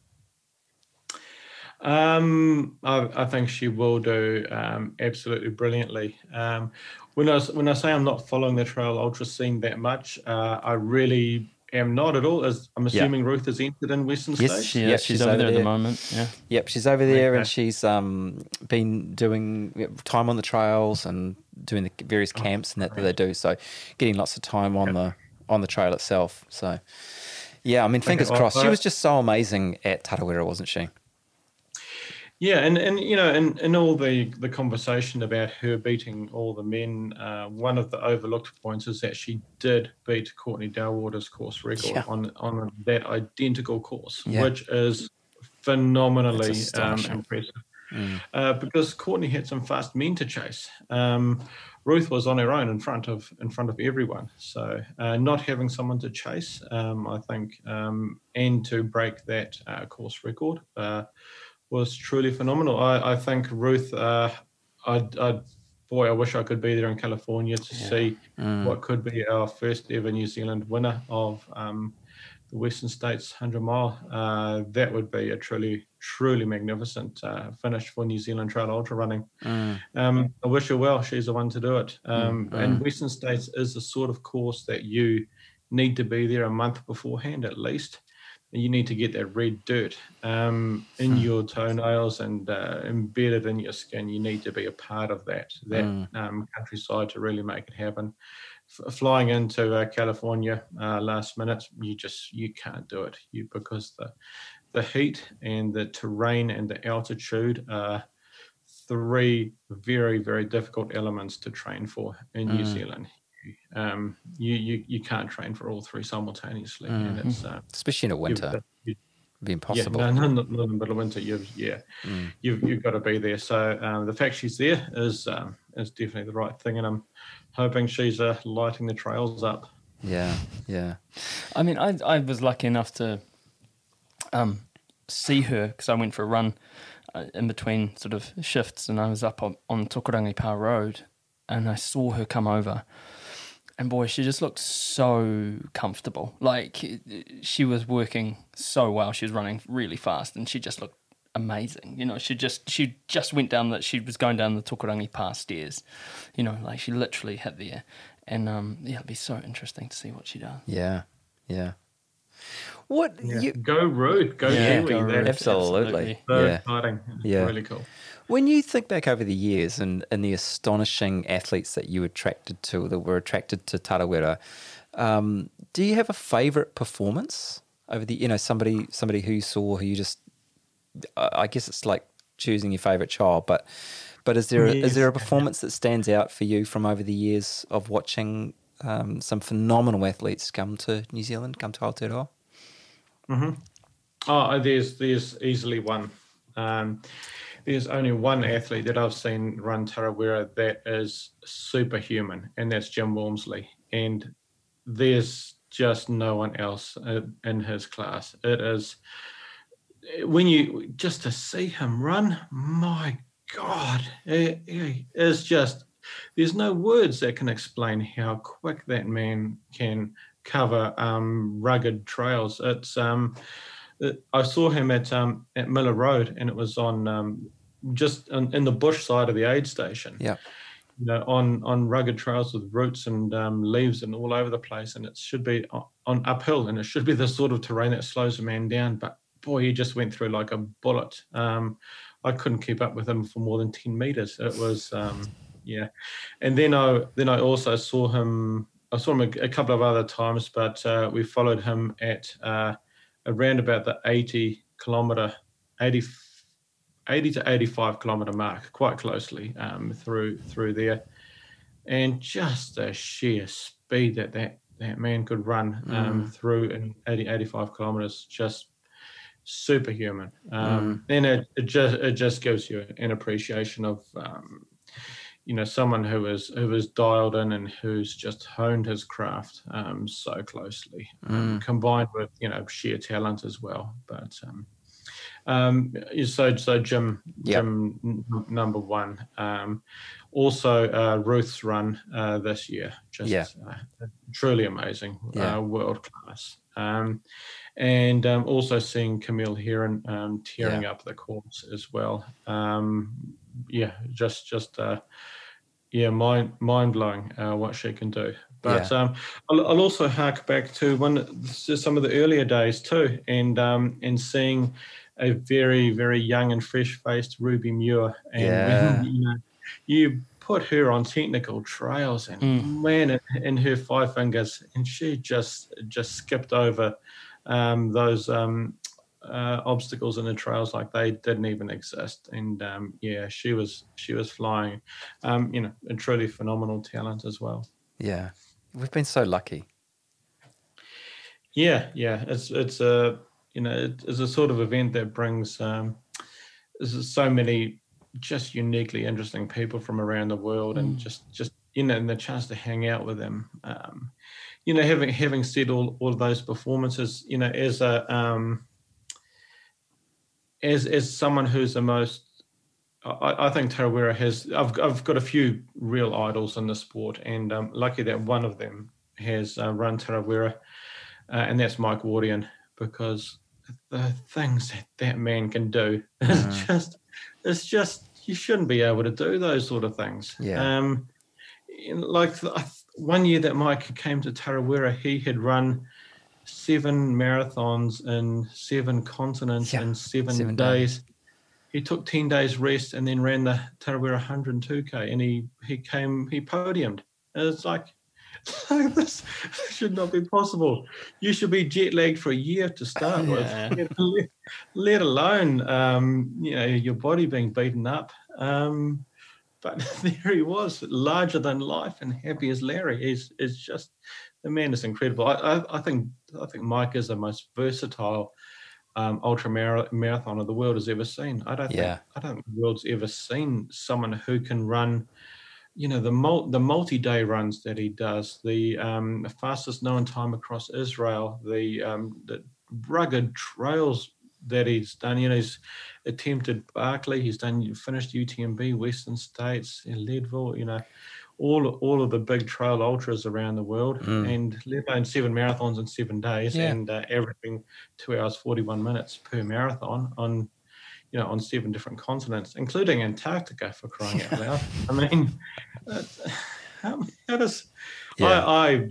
Um, I, I think she will do um, absolutely brilliantly. Um, when I when I say I'm not following the trail ultra scene that much, uh, I really am not at all. As I'm assuming Ruth is entered in Western Yes, States. She Yep, is. she's, she's over, over there at there. the moment. Yeah. Yep, she's over there and Okay. she's um, been doing time on the trails and doing the various camps and that, that they do. So getting lots of time on the on the trail itself. So yeah, I mean, fingers well, crossed. She uh, was just so amazing at Tarawera, wasn't she? Yeah, and, and you know, in, in all the, the conversation about her beating all the men, uh, one of the overlooked points is that she did beat Courtney Dalwater's course record Yeah. on on that identical course, Yeah. which is phenomenally That's um, astonishing. impressive. Mm. Uh, because Courtney had some fast men to chase. Um, Ruth was on her own in front of in front of everyone. So uh, not having someone to chase, um, I think, um, and to break that uh, course record. Uh, was truly phenomenal. I, I think Ruth, uh, I'd, I'd, boy, I wish I could be there in California to see Mm. what could be our first ever New Zealand winner of um, the Western States hundred mile. Uh, that would be a truly, truly magnificent uh, finish for New Zealand Trail Ultra running. Mm. Um, I wish her well. She's the one to do it. Um, Mm. And Western States is the sort of course that you need to be there a month beforehand at least. And you need to get that red dirt um, in Hmm. your toenails and uh, embedded in your skin. You need to be a part of that that Mm. um, countryside to really make it happen. F- flying into uh, California uh, last minute, you just you can't do it. You because the the heat and the terrain and the altitude are three very very difficult elements to train for in New Mm. Zealand. Um, you, you you can't train for all three simultaneously, and Mm. it's uh, Especially in a you've winter, got- you- it'd be yeah, impossible. no, no, not, not in the middle of winter. You've yeah, Mm. you've you've got to be there. So um, the fact she's there is um, is definitely the right thing, and I'm hoping she's uh, lighting the trails up. Yeah, yeah. I mean, I I was lucky enough to um, see her because I went for a run uh, in between sort of shifts, and I was up on, on Tokorangi Pa Road, and I saw her come over. And boy, she just looked so comfortable. Like, she was working so well. She was running really fast, and she just looked amazing. You know, she just she just went down that. She was going down the Tokorangi Pa stairs. You know, like she literally hit there. And um, yeah, it'd be so interesting to see what she does. Yeah, yeah. What Yeah. you Go Rude, go Yeah, Kiwi. go Rude. That's absolutely, so yeah. exciting. It's Yeah. really cool. When you think back over the years and, and the astonishing athletes that you attracted to, that were attracted to Tarawera, um, do you have a favourite performance over the, you know, somebody somebody who you saw who you just, I I guess it's like choosing your favourite child, but but is there a, is there a performance that stands out for you from over the years of watching um, some phenomenal athletes come to New Zealand, come to Aotearoa? Oh, there's there's easily one. Um, there's only one athlete that I've seen run Tarawera that is superhuman, and that's Jim Walmsley. And there's just no one else uh, in his class. It is when you just to see him run, my God, it, it is just there's no words that can explain how quick that man can cover um, rugged trails. It's um, it, I saw him at um, at Miller Road, and it was on um, just in, in the bush side of the aid station. Yeah. You know, on on rugged trails with roots and um, leaves and all over the place, and it should be on, on uphill, and it should be the sort of terrain that slows a man down. But boy, he just went through like a bullet. Um, I couldn't keep up with him for more than ten meters. It was um, yeah, and then I then I also saw him. I saw him a, a couple of other times, but uh, we followed him at uh, around about the eighty kilometer, eighty, eighty to eighty-five kilometer mark, quite closely um, through through there, and just the sheer speed that that, that man could run um, Mm. through in eighty, eighty-five kilometers, just superhuman. Um, And it, it just it just gives you an appreciation of um, you know, someone who is who is dialed in and who's just honed his craft um, so closely, um, combined with you know sheer talent as well. But um, um, so so Jim Yep. Jim n- number one. Um, also uh, Ruth's run uh, this year, just Yeah. uh, truly amazing, Yeah. uh, world class. Um, and um, also seeing Camille Heron um, tearing Yeah. up the course as well. Um, yeah, just just uh, yeah, mind mind blowing uh, what she can do. But Yeah. um, I'll, I'll also hark back to one some of the earlier days too, and um, and seeing a very very young and fresh faced Ruby Muir, and Yeah. when, you know, you put her on technical trails, and man, in, in her five fingers, and she just just skipped over um, those. Um, uh, obstacles in the trails like they didn't even exist, and um, yeah, she was she was flying. Um, you know, a truly phenomenal talent as well. Yeah. We've been so lucky. Yeah, yeah, it's it's a you know it, it's a sort of event that brings um, there's so many just uniquely interesting people from around the world, and just just you know, and the chance to hang out with them. Um, you know, having having said all all of those performances, you know, as a um, As as someone who's the most, I, I think Tarawera has. I've I've got a few real idols in the sport, and um, lucky that one of them has uh, run Tarawera. uh, and that's Mike Wardian, because the things that that man can do is Mm. just, it's just, you shouldn't be able to do those sort of things. Yeah. Um, in- like the, one year that Mike came to Tarawera, he had run seven marathons in seven continents Yeah, in seven, seven days. days. He took ten days rest and then ran the Tarawera one hundred two K, and he he came he podiumed. And it's like, this should not be possible. You should be jet lagged for a year to start Yeah. with, let, let alone um, you know, your body being beaten up. Um, but there he was, larger than life and happy as Larry. He's is just, the man is incredible. I, I, I think I think Mike is the most versatile um, ultra mar- marathoner the world has ever seen. I don't Yeah. think I don't think the world's ever seen someone who can run, you know, the mul- the multi-day runs that he does, the, um, the fastest known time across Israel, the um, the rugged trails that he's done. You know, he's attempted Barkley, he's done finished U T M B, Western States, Leadville. You know, all all of the big trail ultras around the world, Mm. and let alone seven marathons in seven days, Yeah. and uh, averaging two hours forty-one minutes per marathon on, you know, on seven different continents, including Antarctica, for crying out loud. I mean, uh, how, how does Yeah. I, I,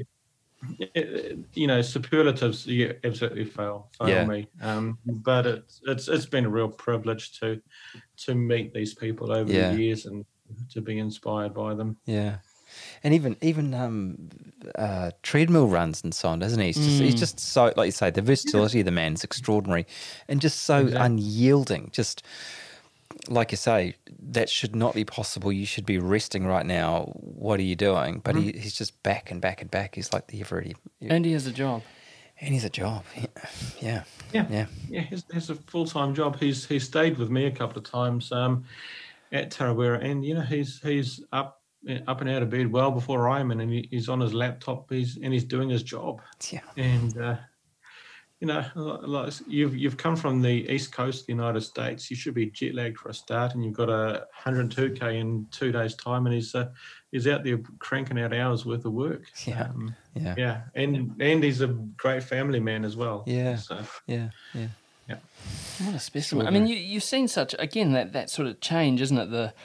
it- you know, superlatives, yeah, absolutely fail fail Yeah. me. Um, but it's it's it's been a real privilege to to meet these people over Yeah. the years and to be inspired by them. Yeah, and even even um, uh, treadmill runs and so on, doesn't he? He's just he's Mm. just so, like you say, the versatility of the man is extraordinary, and just so Exactly. unyielding. Just like you say, that should not be possible. You should be resting right now. What are you doing? But he, he's just back and back and back. He's like the every, And he has a job. and he's a job. Yeah, Yeah, yeah, yeah. He's, he's a full time job. He's he's stayed with me a couple of times um, at Tarawera, and you know he's he's up up and out of bed well before Ironman, and he, he's on his laptop. He's and he's doing his job. yeah, And uh, you know, like you've you've come from the east coast of the United States. You should be jet lagged for a start, and you've got a one hundred two K in two days' time, and he's uh, he's out there cranking out hours worth of work. Yeah. um, yeah, yeah, and and he's a great family man as well. Yeah. So, yeah, yeah. yeah. What a specimen. I mean, you, you've seen such, again, that, that sort of change, isn't it? The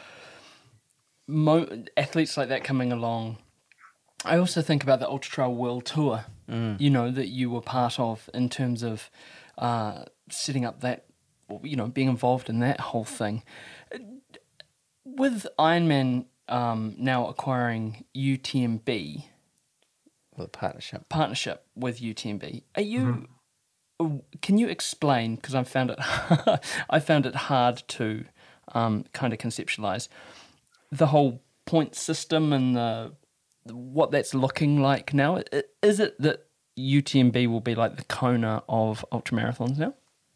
mo- athletes like that coming along. I also think about the Ultra Trail World Tour, you know, that you were part of in terms of uh, setting up that, you know, being involved in that whole thing. With Ironman um, now acquiring U T M B, Well, partnership. partnership with U T M B, are you... Can you explain? Because I found it, I found it hard to um, kind of conceptualize the whole point system and the, what that's looking like now. I- Is it that U T M B will be like the Kona of ultramarathons now?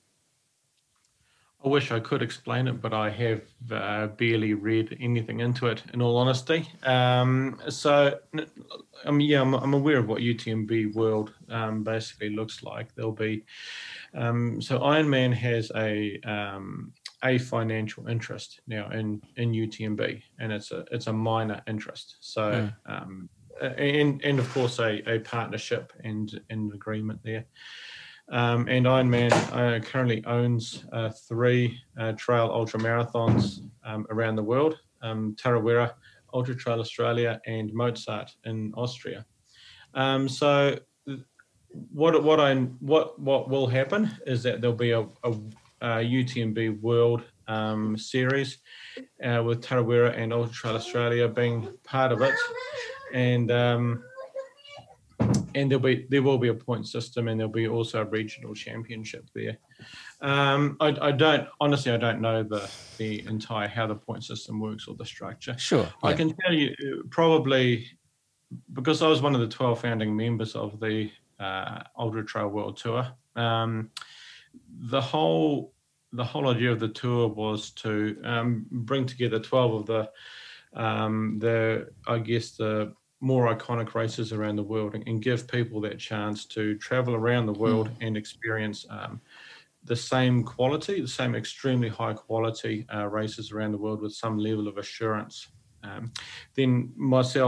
I wish I could explain it, but I have uh, barely read anything into it, in all honesty. Um, so, I mean, yeah, I'm, I'm aware of what U T M B World um, basically looks like. There'll be, um, so Ironman has a um, a financial interest now in, in U T M B, and it's a it's a minor interest. So, um, and and of course a, a partnership and an agreement there. Um, and Ironman uh, currently owns uh, three uh, trail ultra marathons um, around the world: um, Tarawera, Ultra Trail Australia, and Mozart in Austria. Um, so, what what I what what will happen is that there'll be a, a, a U T M B World um, series uh, with Tarawera and Ultra Trail Australia being part of it, and um, and there'll be there will be a point system, and there'll be also a regional championship there. Um, I, I don't honestly I don't know the the entire how the point system works or the structure. Sure. I yeah. can tell you probably because I was one of the twelve founding members of the uh, Ultra Trail World Tour. Um, the whole the whole idea of the tour was to um, bring together twelve of the um, the I guess the more iconic races around the world and, and give people that chance to travel around the world mm. and experience um, the same quality, the same extremely high quality uh, races around the world with some level of assurance. Um, then myself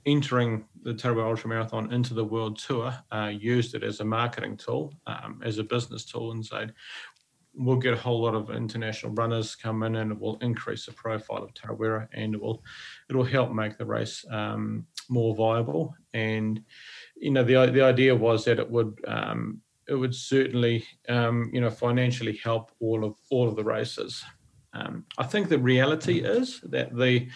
entering the Tarawera Ultra Marathon into the World Tour, uh, used it as a marketing tool, um, as a business tool, and said, we'll get a whole lot of international runners come in, and it will increase the profile of Tarawera, and it will it will help make the race um, more viable. And you know, the the idea was that it would um, it would certainly um, you know financially help all of all of the races. Um, I think the reality is that the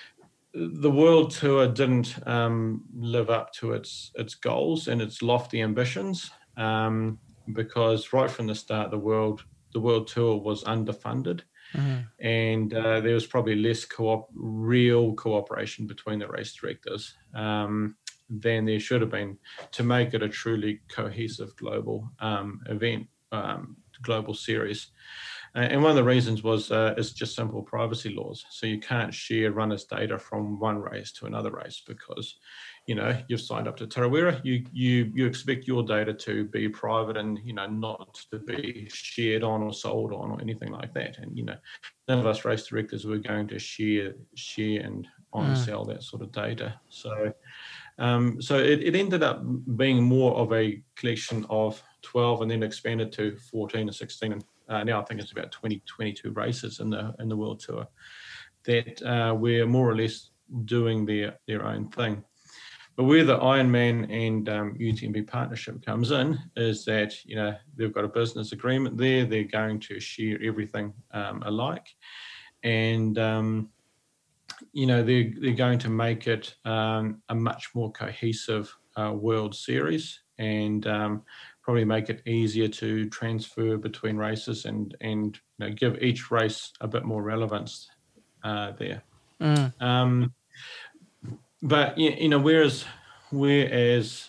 the World Tour didn't um, live up to its its goals and its lofty ambitions, um, because right from the start, the world the World Tour was underfunded, mm. and uh, there was probably less co-op, real cooperation between the race directors um, than there should have been to make it a truly cohesive global um, event, um, global series. And one of the reasons was uh, it's just simple privacy laws. So you can't share runners' data from one race to another race because, you know, you've signed up to Tarawera. You you you expect your data to be private and, you know, not to be shared on or sold on or anything like that. And, you know, none of us race directors were going to share share and on mm. sell that sort of data. So um, so it, it ended up being more of a collection of twelve and then expanded to fourteen or sixteen. And Uh, now I think it's about twenty, twenty-two races in the in the World Tour that uh, we're more or less doing their their own thing. But where the Ironman and um, U T M B partnership comes in is that, you know, they've got a business agreement there. They're going to share everything um, alike, and um, you know they're they're going to make it um, a much more cohesive uh, World Series, and um, probably make it easier to transfer between races and, and you know, give each race a bit more relevance uh, there. Mm. Um, but, you know, whereas, whereas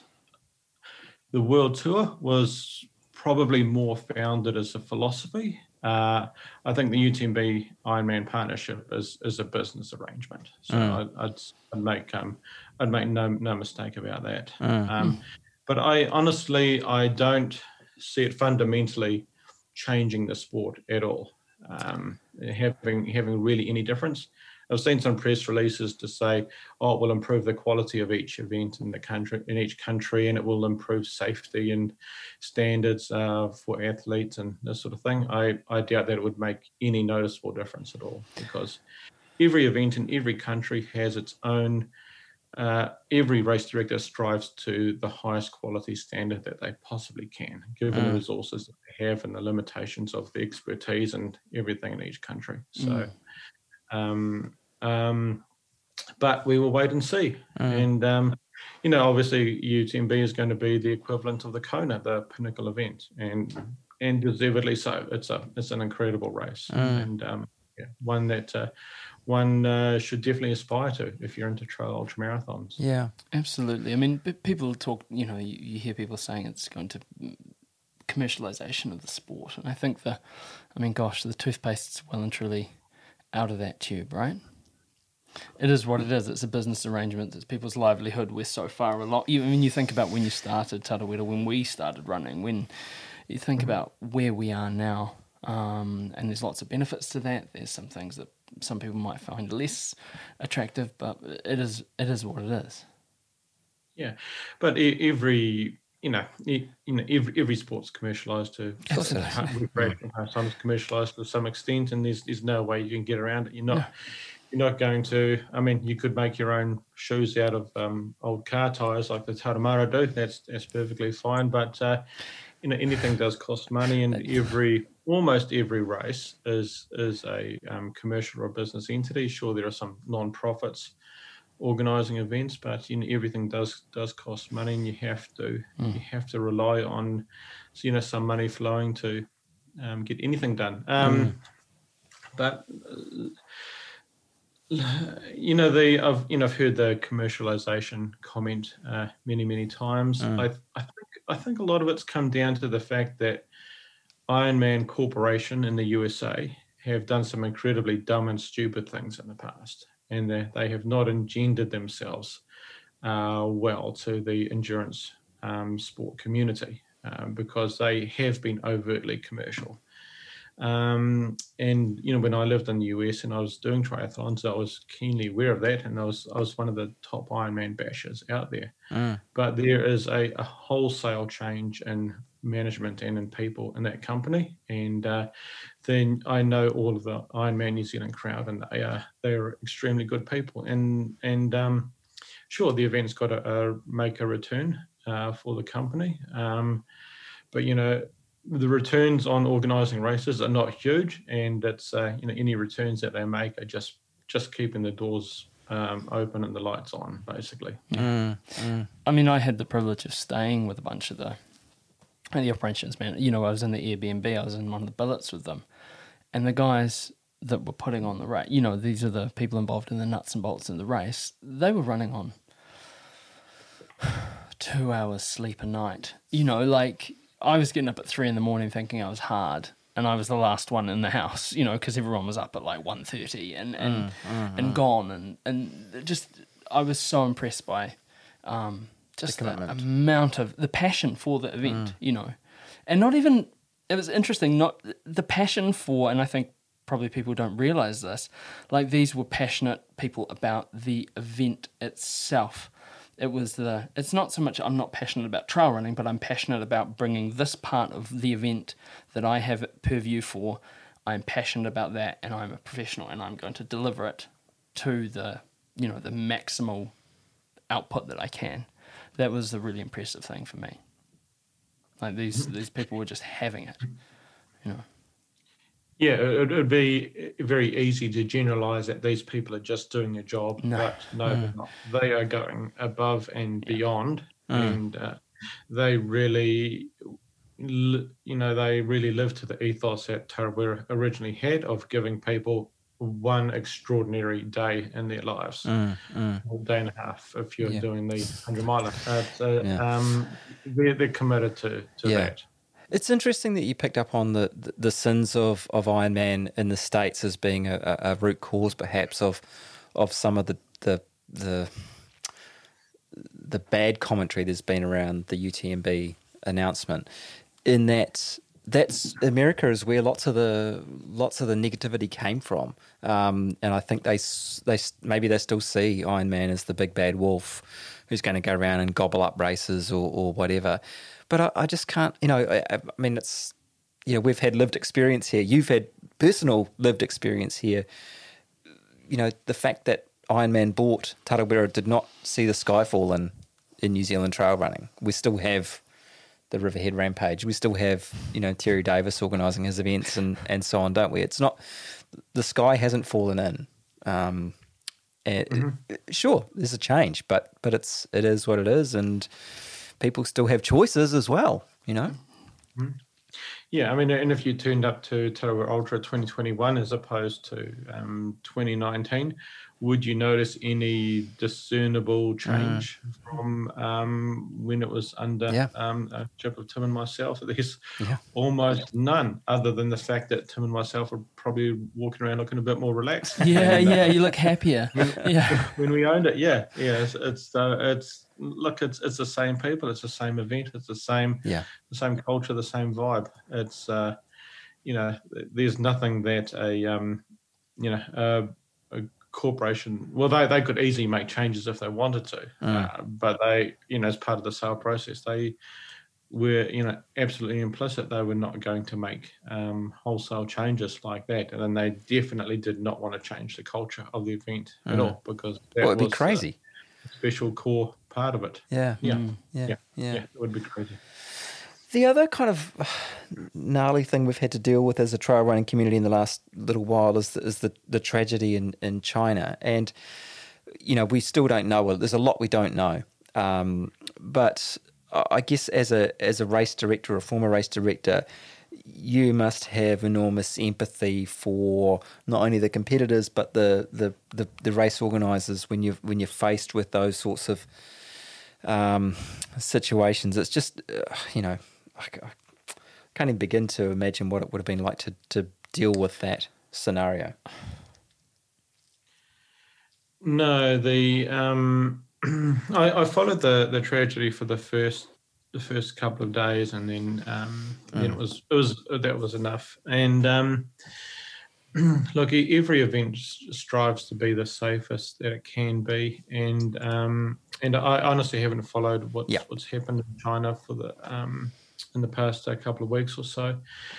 the World Tour was probably more founded as a philosophy, uh, I think the U T M B Ironman partnership is is a business arrangement. So mm. I'd, I'd, I'd make um, I'd make no no mistake about that. Mm. Um, But I honestly, I don't see it fundamentally changing the sport at all, um, having having really any difference. I've seen some press releases to say, "Oh, it will improve the quality of each event in the country, in each country, and it will improve safety and standards uh, for athletes and this sort of thing." I, I doubt that it would make any noticeable difference at all, because every event in every country has its own. Uh, every race director strives to the highest quality standard that they possibly can, given mm. the resources that they have and the limitations of the expertise and everything in each country. So, mm. um, um, but we will wait and see. Mm. And, um, you know, obviously U T M B is going to be the equivalent of the Kona, the pinnacle event, and and deservedly so. It's a it's an incredible race, mm. and um, yeah, one that uh, one uh, should definitely aspire to if you're into trail ultra marathons. Yeah, absolutely. I mean, people talk, you know, you, you hear people saying it's going to commercialization of the sport. And I think the, I mean, gosh, the toothpaste's well and truly out of that tube, right? It is what it is. It's a business arrangement. It's people's livelihood. We're so far along. I mean, you think about when you started Tarawera, when we started running, when you think mm-hmm. about where we are now, um, and there's lots of benefits to that. There's some things that some people might find less attractive, but it is it is what it is. Yeah, but every you know you know every every sport's commercialised to sometimes commercialised to some extent, and there's there's no way you can get around it. You're not. No. You're not going to, I mean, you could make your own shoes out of um, old car tyres like the Taramara do. That's that's perfectly fine. But, uh, you know, anything does cost money, and every, almost every race is is a um, commercial or business entity. Sure, there are some non-profits organising events, but, you know, everything does does cost money, and you have to mm. you have to rely on, you know, some money flowing to um, get anything done. Um, mm. But... Uh, You know, the I've you know I've heard the commercialization comment uh, many many times. Mm. I I think I think a lot of it's come down to the fact that Ironman Corporation in the U S A have done some incredibly dumb and stupid things in the past, and they they have not engendered themselves uh, well to the endurance um, sport community um, because they have been overtly commercial. Um, and you know, when I lived in the U S and I was doing triathlons, I was keenly aware of that, and I was I was one of the top Ironman bashers out there. Mm. But there is a, a wholesale change in management and in people in that company, and uh, then I know all of the Ironman New Zealand crowd, and they are they are extremely good people, and and um, sure, the event's got to uh, make a return uh, for the company, um, but you know, the returns on organising races are not huge, and it's uh, you know, any returns that they make are just just keeping the doors um, open and the lights on, basically. Mm. Mm. I mean, I had the privilege of staying with a bunch of the the operations man. You know, I was in the Airbnb. I was in one of the billets with them, and the guys that were putting on the race. You know, these are the people involved in the nuts and bolts in the race. They were running on two hours sleep a night. You know, like I was getting up at three in the morning thinking I was hard, and I was the last one in the house. You know, because everyone was up at like one thirty and and Mm, mm, and mm. gone, and and just I was so impressed by. Um, Just the, commitment. amount of the passion for the event, you know, and not even, it was interesting, not the passion for, and I think probably people don't realize this, like these were passionate people about the event itself. It was the, it's not so much I'm not passionate about trail running, but I'm passionate about bringing this part of the event that I have purview for. I'm passionate about that, and I'm a professional, and I'm going to deliver it to the, you know, the maximal output that I can. That was the really impressive thing for me. Like these these people were just having it, you know. Yeah, it would be very easy to generalize that these people are just doing a job, No. but no, Mm. they're not. They are going above and beyond, Mm. and uh, they really, li- you know, they really live to the ethos that Tarawera originally had of giving people one extraordinary day in their lives. Mm. Mm. A day and a half if you're Yeah. doing the hundred miler. Uh, so, Yeah. um, they're, they're committed to, to Yeah. that. It's interesting that you picked up on the, the, the sins of, of Ironman in the States as being a, a, a root cause, perhaps, of of some of the the the, the bad commentary there's been around the U T M B announcement. In that, that's America is where lots of the lots of the negativity came from, um, and I think they s- they s- maybe they still see Ironman as the big bad wolf who's going to go around and gobble up races or, or whatever. But I, I just can't, you know, I, I mean, it's, you know, we've had lived experience here. You've had personal lived experience here. You know, the fact that Ironman bought Tarawera did not see the sky fall in, in New Zealand trail running. We still have the Riverhead Rampage. We still have, you know, Terry Davis organising his events and, and so on, don't we? It's not, the sky hasn't fallen in. Um, and Mm-hmm. Sure, there's a change, but but it's it is what it is, and people still have choices as well, you know? Yeah, I mean, and if you turned up to Tarawera Ultra twenty twenty-one as opposed to um, twenty nineteen, would you notice any discernible change from um, when it was under Yeah. um, a trip of Tim and myself? There's Yeah. almost none, other than the fact that Tim and myself are probably walking around looking a bit more relaxed. Yeah, And, uh, yeah, you look happier. Yeah. when we owned it, yeah, yeah, it's it's uh, it's look, it's it's the same people, it's the same event, it's the same Yeah. the same culture, the same vibe. It's uh, you know, there's nothing that a um, you know a, a corporation. Well, they they could easily make changes if they wanted to, Mm. uh, but they, you know, as part of the sale process, they were, you know, absolutely implicit they were not going to make um, wholesale changes like that, and then they definitely did not want to change the culture of the event at Mm. all, because that Well, it'd be was crazy. a special core part of it. Yeah. Yeah, Mm. Yeah. yeah, Yeah. yeah, it would be crazy. The other kind of gnarly thing we've had to deal with as a trail running community in the last little while is the, is the, the tragedy in, in China. And, you know, we still don't know. Well, there's a lot we don't know. Um, but I guess as a as a race director, a former race director, you must have enormous empathy for not only the competitors but the the, the, the race organisers when you when you're faced with those sorts of um, situations. It's just uh, you know. I, I can't even begin to imagine what it would have been like to, to deal with that scenario. No, the um, I, I followed the, the tragedy for the first the first couple of days, and then um, Mm. then it was it was that was enough. And um, look, e- every event s- strives to be the safest that it can be, and um, and I honestly haven't followed what's Yeah. what's happened in China for the um, in the past uh, couple of weeks or so.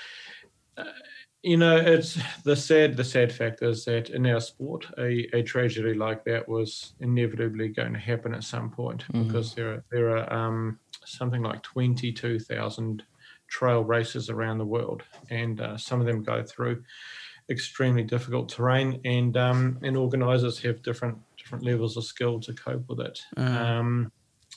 Uh, you know, it's the sad the sad fact is that in our sport, a, a tragedy like that was inevitably going to happen at some point, Mm. because there are there are um, something like twenty-two thousand trail races around the world, and uh, some of them go through extremely difficult terrain, and um, and organisers have different different levels of skill to cope with it. Mm. Um,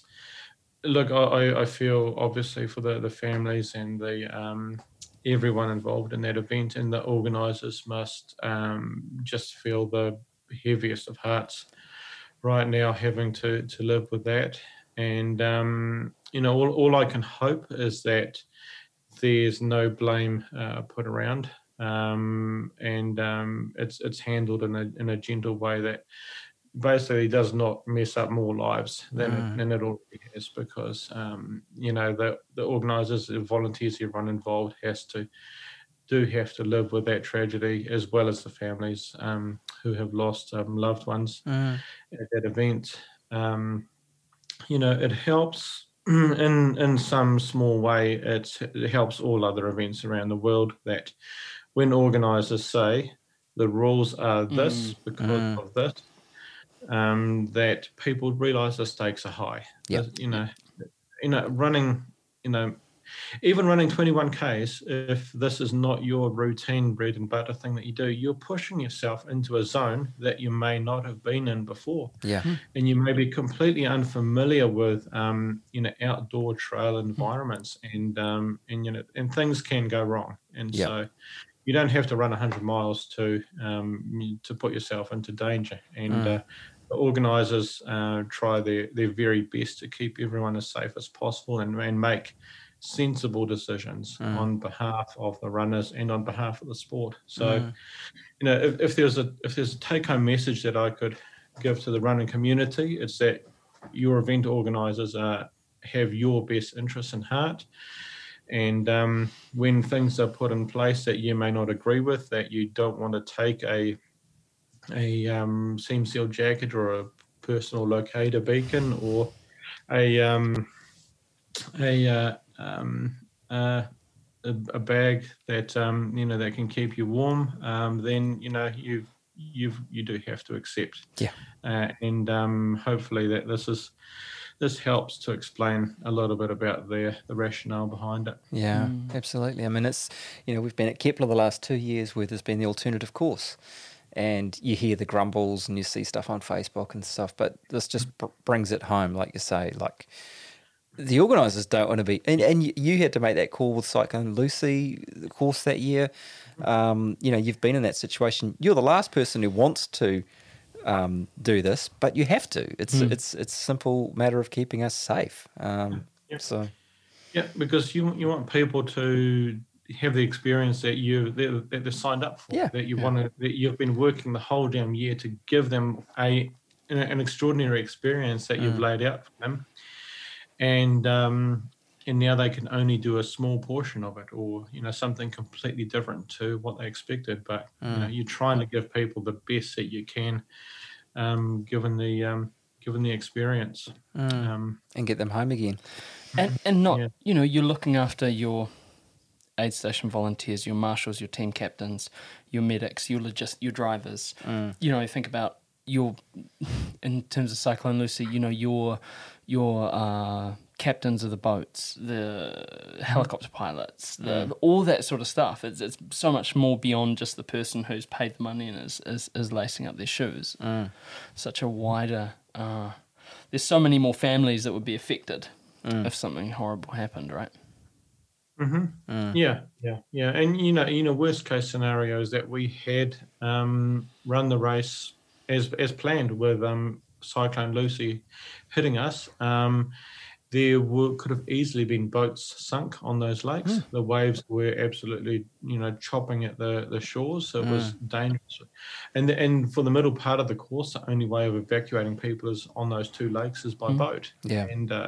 look, I, I- I feel obviously for the, the families and the um, everyone involved in that event, and the organisers must um, just feel the heaviest of hearts right now, having to to live with that. And um, you know, all, all I can hope is that there's no blame uh, put around, um, and um, it's it's handled in a in a gentle way that basically does not mess up more lives than Mm. it, than it already has, because um, you know, the the organisers, the volunteers, everyone involved has to do have to live with that tragedy, as well as the families um, who have lost um, loved ones Mm. at that event. Um, you know, it helps in in some small way. It's, it helps all other events around the world that when organisers say the rules are this Mm. because Mm. of this, um, that people realise the stakes are high. Yep. The- You know, you know, running, you know, even running twenty-one Ks, if this is not your routine bread and butter thing that you do, you're pushing yourself into a zone that you may not have been in before. Yeah. And you may be completely unfamiliar with, um, you know, outdoor trail environments, and, um, and, you know, and things can go wrong. And Yeah. so you don't have to run one hundred miles to, um, to put yourself into danger. And Mm. uh, the organisers uh, try their, their very best to keep everyone as safe as possible, and, and make sensible decisions Mm. on behalf of the runners and on behalf of the sport. So, Mm. you know, if, if there's a if there's a take-home message that I could give to the running community, it's that your event organisers uh, have your best interests in heart. And um, when things are put in place that you may not agree with, that you don't want to take a a um, seam seal jacket or a personal locator beacon or a um, a uh, um, uh, a, a bag that um, you know that can keep you warm, um, then you know you you you do have to accept. Yeah. Uh, and um, hopefully that this is this helps to explain a little bit about the the rationale behind it. Yeah, Mm. absolutely. I mean, it's, you know, we've been at Kepler the last two years where there's been the alternative course, and you hear the grumbles and you see stuff on Facebook and stuff, but this just br- brings it home, like you say, like the organisers don't want to be, and, and you, you had to make that call with Cyclone Lucy, the course that year. Um, you know, you've been in that situation. You're the last person who wants to um, do this, but you have to. It's Mm. it's it's a simple matter of keeping us safe. Um, Yeah. So Yeah, because you you want people to have the experience that you that that they're signed up for. Yeah. That you want to that you've been working the whole damn year to give them a an, an extraordinary experience that you've Mm. laid out for them, and um, and now they can only do a small portion of it, or you know something completely different to what they expected. But you know Mm. you're trying to give people the best that you can, um, given the um, given the experience. Mm. Um, and get them home again. and and not Yeah. you know, you're looking after your aid station volunteers, your marshals, your team captains, your medics, your logist, your drivers. Mm. You know, think about your in terms of Cyclone Lucy. You know, your your uh, captains of the boats, the helicopter pilots, the Mm. all that sort of stuff. It's it's so much more beyond just the person who's paid the money and is is, is lacing up their shoes. Mm. Such a wider. Uh, there's so many more families that would be affected Mm. if something horrible happened, right? hmm Mm. Yeah, yeah, yeah. And you know, you know, worst case scenario is that we had um, run the race as as planned with um, Cyclone Lucy hitting us. Um, there were, could have easily been boats sunk on those lakes. The waves were absolutely, you know, chopping at the, the shores, so it was dangerous. And the, and for the middle part of the course, the only way of evacuating people is on those two lakes is by boat. Yeah. And uh,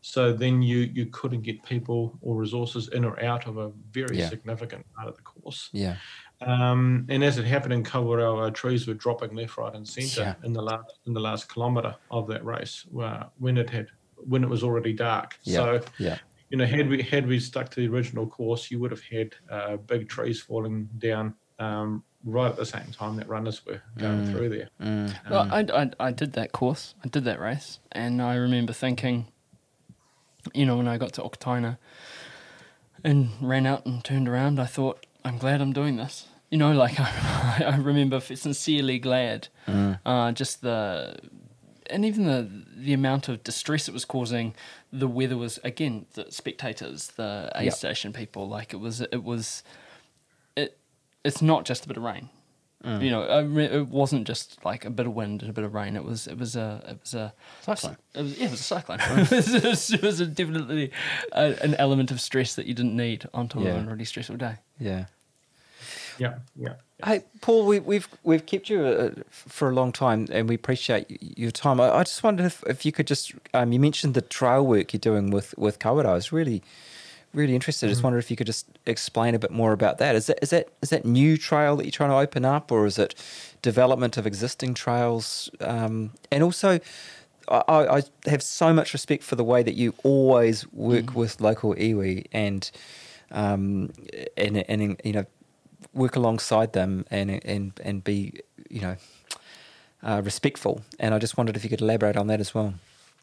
So then you you couldn't get people or resources in or out of a very Yeah. significant part of the course. Yeah. Um, and as it happened in Kawerau, our trees were dropping left, right, and centre Yeah. in the last in the last kilometre of that race, uh, when it had when it was already dark. Yeah. So, Yeah. you know, had we had we stuck to the original course, you would have had uh, big trees falling down um, right at the same time that runners were going through there. Mm. Well, I, I, I did that course. I did that race. And I remember thinking, you know, when I got to Okataina and ran out and turned around, I thought, I'm glad I'm doing this. You know, like I, I remember sincerely glad. Mm. Uh, just the... And even the the amount of distress it was causing, the weather was, again, the spectators, the aid Yep. station people, like it was, it was, it. It's not just a bit of rain. Mm. You know, I re- it wasn't just like a bit of wind and a bit of rain. It was, it was a, it was a Cyclone. It was, yeah, it was a cyclone. it, was, it was a definitely a, an element of stress that you didn't need on top Yeah. of an already stressful day. Yeah. Yeah, yeah. Hey, Paul, we, we've we've kept you uh, for a long time, and we appreciate y- your time. I, I just wondered if, if you could just um, you mentioned the trail work you're doing with with Kawerau. I was really really interested. I just wondered if you could just explain a bit more about that. Is that is that is that new trail that you're trying to open up, or is it development of existing trails? Um, and also, I, I have so much respect for the way that you always work mm. with local iwi and um, and and you know. work alongside them and and and be, you know, uh, respectful. And I just wondered if you could elaborate on that as well.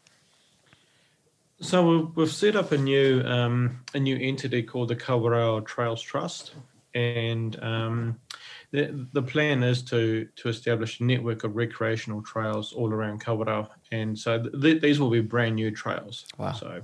So we've, we've set up a new um, a new entity called the Kawerau Trails Trust, and um, the the plan is to to establish a network of recreational trails all around Kawerau, and so th- these will be brand new trails. Wow! So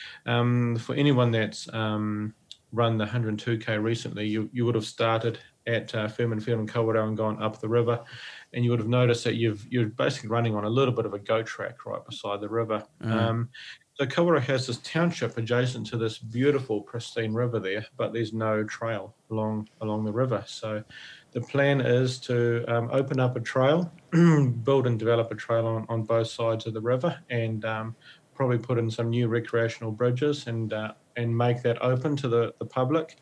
um, for anyone that's um, run the one hundred two K recently, you, you would have started at uh, Furmanfield and Kawerau and gone up the river, and you would have noticed that you've, you're basically running on a little bit of a goat track right beside the river. Mm. Um, so Kawerau has this township adjacent to this beautiful, pristine river there, but there's no trail along along the river. So the plan is to um, open up a trail, build and develop a trail on, on both sides of the river, and um, probably put in some new recreational bridges and uh, and make that open to the, the public,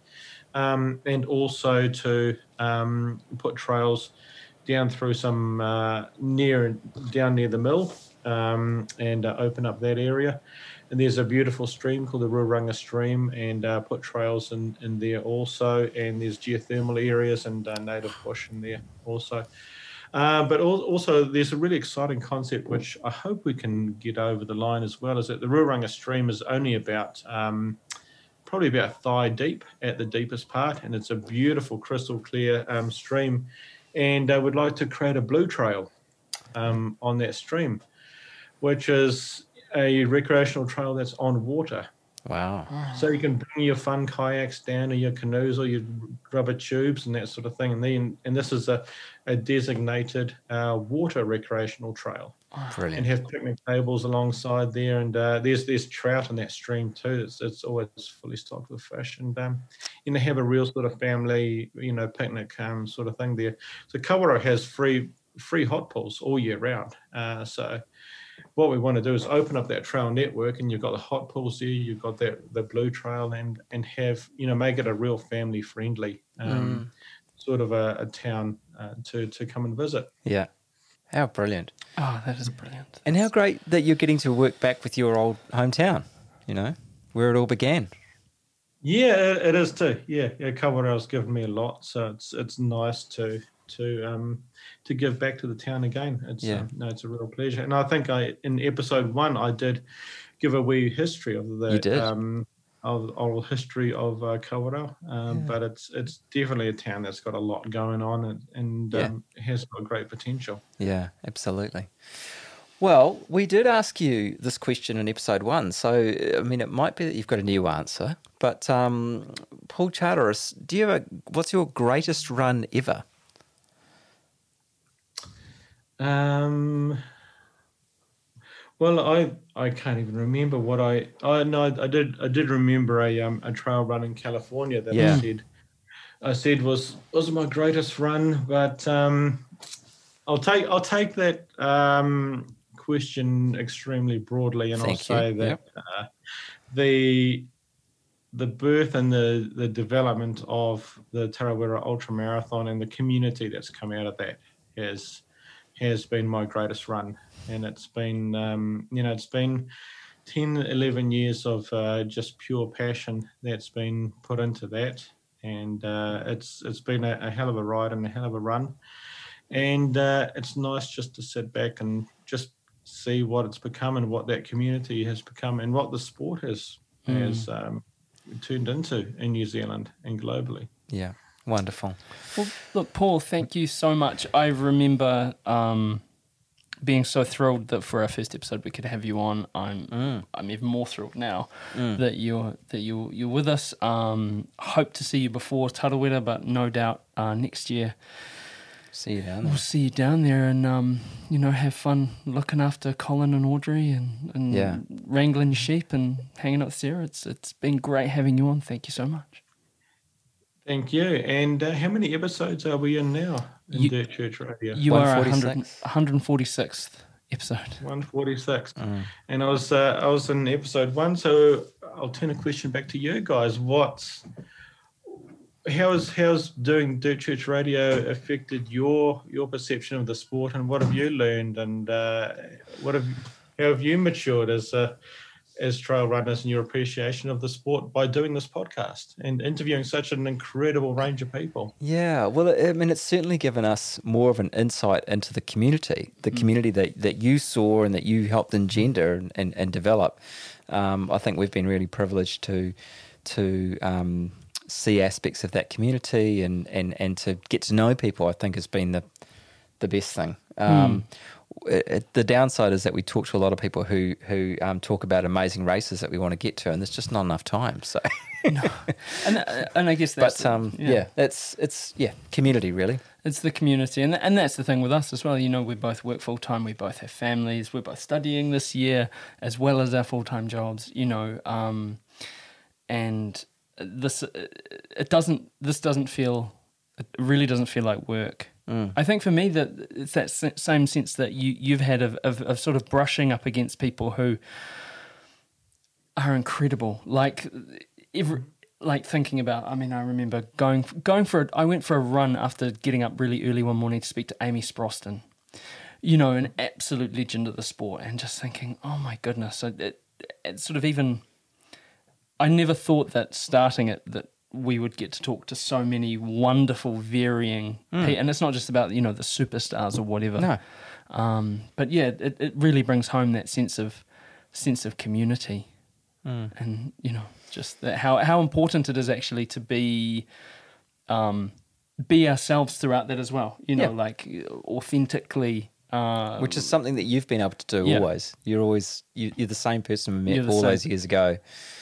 um, and also to um, put trails down through some uh, near down near the mill, um, and uh, open up that area. And there's a beautiful stream called the Ruaranga Stream, and uh, put trails in, in there also. And there's geothermal areas and uh, native bush in there also. Uh, but also, there's a really exciting concept which I hope we can get over the line as well, is that the Ruaranga Stream is only about um, probably about thigh deep at the deepest part, and it's a beautiful crystal clear um, stream. And uh, we'd like to create a blue trail um, on that stream, which is a recreational trail that's on water. Wow. So you can bring your fun kayaks down, or your canoes, or your rubber tubes and that sort of thing. And then, and this is a, a designated uh, water recreational trail. Brilliant. And have picnic tables alongside there. And uh, there's there's trout in that stream too. It's, it's always fully stocked with fish. And, um, you know, have a real sort of family, you know, picnic um, sort of thing there. So Kawerau has free, free hot pools all year round. Uh, so... what we want to do is open up that trail network, and you've got the hot pools there, you've got that the blue trail, and and have, you know, make it a real family friendly um, mm. sort of a, a town uh, to to come and visit. Yeah, how brilliant! Oh, that is brilliant. And how great that you're getting to work back with your old hometown. You know, where it all began. Yeah, it is too. Yeah, yeah. Kawerau's given me a lot, so it's it's nice to. to um to give back to the town again. It's yeah. um, no, it's a real pleasure. And I think I in episode one I did give a wee history of the you did. um of oral history of uh, Kawerau. Um, yeah. But it's it's definitely a town that's got a lot going on, and, and yeah. um, has got great potential. Yeah, absolutely. Well, we did ask you this question in episode one, so I mean, it might be that you've got a new answer. But um, Paul Charteris, do you have a, what's your greatest run ever? Um. Well, I I can't even remember what I. I no, I did I did remember a um a trail run in California that yeah. I said I said was was my greatest run, but um, I'll take I'll take that um question extremely broadly, and Thank I'll say you. that Yep. uh, the the birth and the, the development of the Tarawera Ultra Marathon and the community that's come out of that has has been my greatest run. And it's been, um, you know, it's been ten, eleven years of uh, just pure passion that's been put into that. And uh, it's it's been a, a hell of a ride and a hell of a run. And uh, it's nice just to sit back and just see what it's become and what that community has become and what the sport has, Mm. has um, turned into in New Zealand and globally. Yeah, wonderful. Well, look, Paul, thank you so much. I remember um, being so thrilled that for our first episode we could have you on. I'm Mm. I'm even more thrilled now Mm. that you're that you you're with us. Um, hope to see you before Tarawera, but no doubt uh, next year See you down we'll there. see you down there and um, you know, have fun looking after Colin and Audrey and, and Yeah. wrangling sheep and hanging out with Sarah. It's it's been great having you on. Thank you so much. Thank you. And uh, how many episodes are we in now in You- Dirt Church Radio? You are our one forty-six. one hundred forty-sixth episode. one forty-six. Mm. And I was uh, I was in episode one, so I'll turn a question back to you guys. What's how's how's doing Dirt Church Radio affected your your perception of the sport, and what have you learned, and uh, what have how have you matured as uh, as trail runners and your appreciation of the sport by doing this podcast and interviewing such an incredible range of people? Yeah, well, I mean, it's certainly given us more of an insight into the community, the community that, that you saw and that you helped engender and, and, and develop. Um, I think we've been really privileged to to um, see aspects of that community and, and, and to get to know people, I think has been the the best thing. Um, it, it- the downside is that we talk to a lot of people who, who um, talk about amazing races that we want to get to, and there's just not enough time. So, And uh, and I guess that's but um, yeah. that's it's yeah, community really. it's the community, and and that's the thing with us as well. You know, we both work full time, we both have families, we're both studying this year as well as our full time jobs. You know, um, and this it doesn't this doesn't feel it really doesn't feel like work. Mm. I think for me that it's that s- same sense that you you've had of, of of sort of brushing up against people who are incredible. Like every, like thinking about. I mean, I remember going going for. A, I went for a run after getting up really early one morning to speak to Amy Sproston. You know, an absolute legend of the sport, and just thinking, oh my goodness, it, it, it sort of even. I never thought that starting it that we would get to talk to so many wonderful, varying, pe- and it's not just about you know the superstars or whatever. No. Um, but yeah, it, it really brings home that sense of sense of community, and you know, just that how how important it is actually to be, um, be ourselves throughout that as well. You know, Yeah. like authentically. Uh, Which is something that you've been able to do Yeah. always. You're always you, you're the same person we met You're the all same. those years ago.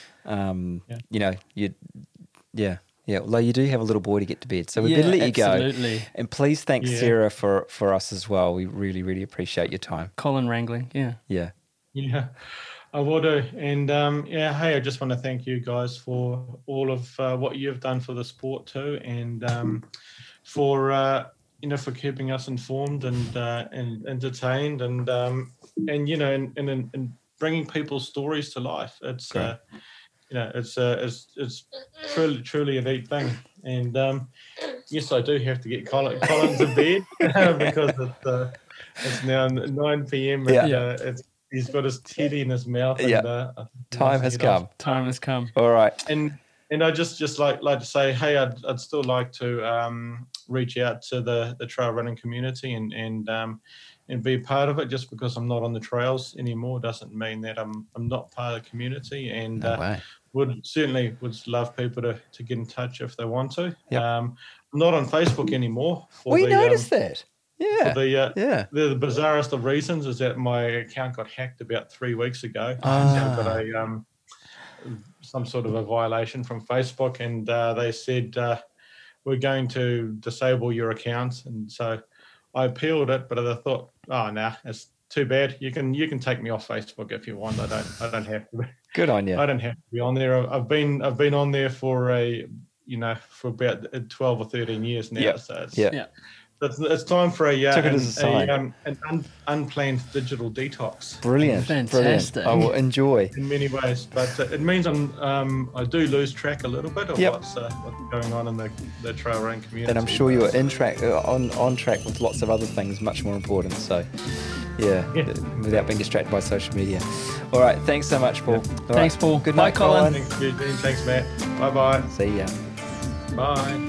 Um, Yeah. You know, you, yeah, yeah. Although you do have a little boy to get to bed, so we Yeah, better let you go. absolutely. And please thank Yeah. Sarah for for us as well. We really, really appreciate your time. Colin wrangling, yeah. Yeah, Yeah, I will do. And um, yeah, hey, I just want to thank you guys for all of uh, what you've done for the sport too, and um, for uh, you know for keeping us informed and uh, and entertained, and um, and you know, and, and, and bringing people's stories to life. It's uh, you know, it's uh, it's it's truly truly a neat thing. And um, yes, I do have to get Colin, Colin to bed because it's uh, it's now nine p.m. and Yeah. uh, it's. He's got his teddy in his mouth. And, Yeah. uh, I think he time wants to has get off. come. Time has come. All right. And and I just just like like to say, hey, I'd I'd still like to um, reach out to the, the trail running community and and um, and be part of it. Just because I'm not on the trails anymore doesn't mean that I'm I'm not part of the community. And No uh, way. would certainly would love people to, to get in touch if they want to. Yep. Um, I'm not on Facebook anymore. For We the, noticed um, that. Yeah. For the uh, yeah. the, the bizarrest of reasons is that my account got hacked about three weeks ago. Ah. I got a um, some sort of a violation from Facebook, and uh, they said uh, we're going to disable your account. And so I appealed it, but I thought, oh nah, it's too bad. You can you can take me off Facebook if you want. I don't I don't have to. Good on you. I don't have to be on there. I've- I've been I've been on there for a you know for about twelve or thirteen years now. Yep. So it's, Yeah. Yeah. It's, it's time for a, uh, Took it an, as a sign. a, um, an un, unplanned digital detox Brilliant. Fantastic. Brilliant. I will enjoy. in many ways, but uh, it means I'm um, I do lose track a little bit of Yep. what's, uh, what's going on in the, the trail running community. And I'm sure but- you're in track, uh, on, on track with lots of other things much more important. So, yeah, Yeah. without being distracted by social media. All right. Thanks so much, Paul. All Thanks, right. Paul. Good Bye, night, Colin. Colin. Thanks, Eugene. Thanks, Matt. Bye bye. See ya. Bye.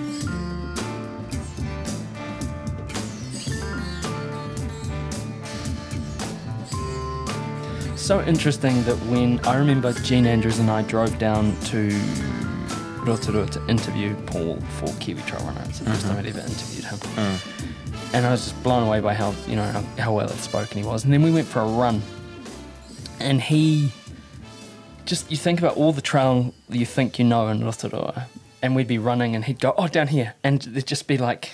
So interesting that when I remember Gene Andrews and I drove down to Rotorua to interview Paul for Kiwi Trail Runner. It's the first time I'd ever interviewed him. And I was just blown away by how, you know, how, how well spoken he was. And then we went for a run. And he just, you think about all the trail you think you know in Rotorua, and we'd be running and he'd go, oh, down here. And there'd just be like,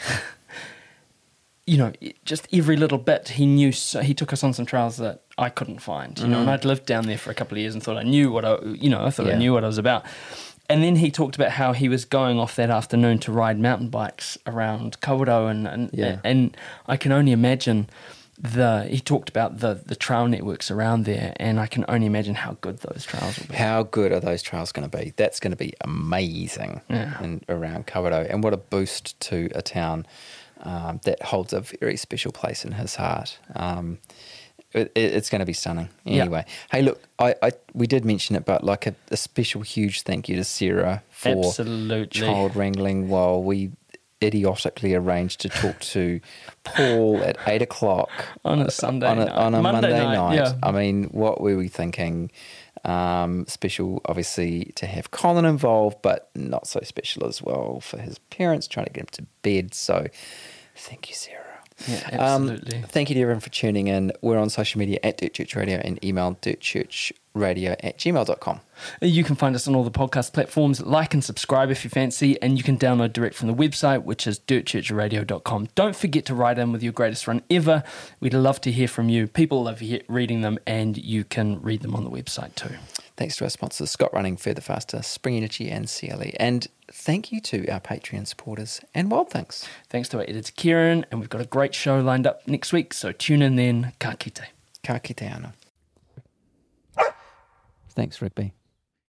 you know, just every little bit he knew. So he took us on some trails that I couldn't find, you know, and I'd lived down there for a couple of years and thought I knew what I, you know, I thought Yeah. I knew what I was about. And then he talked about how he was going off that afternoon to ride mountain bikes around Kawerau, and and, Yeah. and I can only imagine the. He talked about the the trail networks around there, and I can only imagine how good those trails will be. How good are those trails going to be? That's going to be amazing Yeah. in, around Kawerau. And what a boost to a town um, that holds a very special place in his heart. Um, it, it's going to be stunning. Yeah. Anyway, hey, look, I, I we did mention it, but like a, a special huge thank you to Sarah for Absolutely. child wrangling while we idiotically arranged to talk to Paul at eight o'clock On a Sunday on a, night. on a Monday, Monday night. night, yeah. I mean, what were we thinking? Um, special, obviously, to have Colin involved, but not so special as well for his parents, trying to get him to bed. So, thank you, Sarah. Yeah, Um, absolutely. thank you to everyone for tuning in. We're on social media at Dirt Church Radio and email dirtchurchradio at gmail dot com. You can find us on all the podcast platforms. Like and subscribe if you fancy, and you can download direct from the website, which is dirt church radio dot com. Don't forget to write in with your greatest run ever. We'd love to hear from you. People love he- reading them, and you can read them on the website too. Thanks to our sponsors, Scott Running, Further Faster, Spring Energy and C L E. And thank you to our Patreon supporters and Wild Things. Thanks to our editor, Kieran, and we've got a great show lined up next week, so tune in then. Ka kite. Ka kite ana. Thanks, Rigby.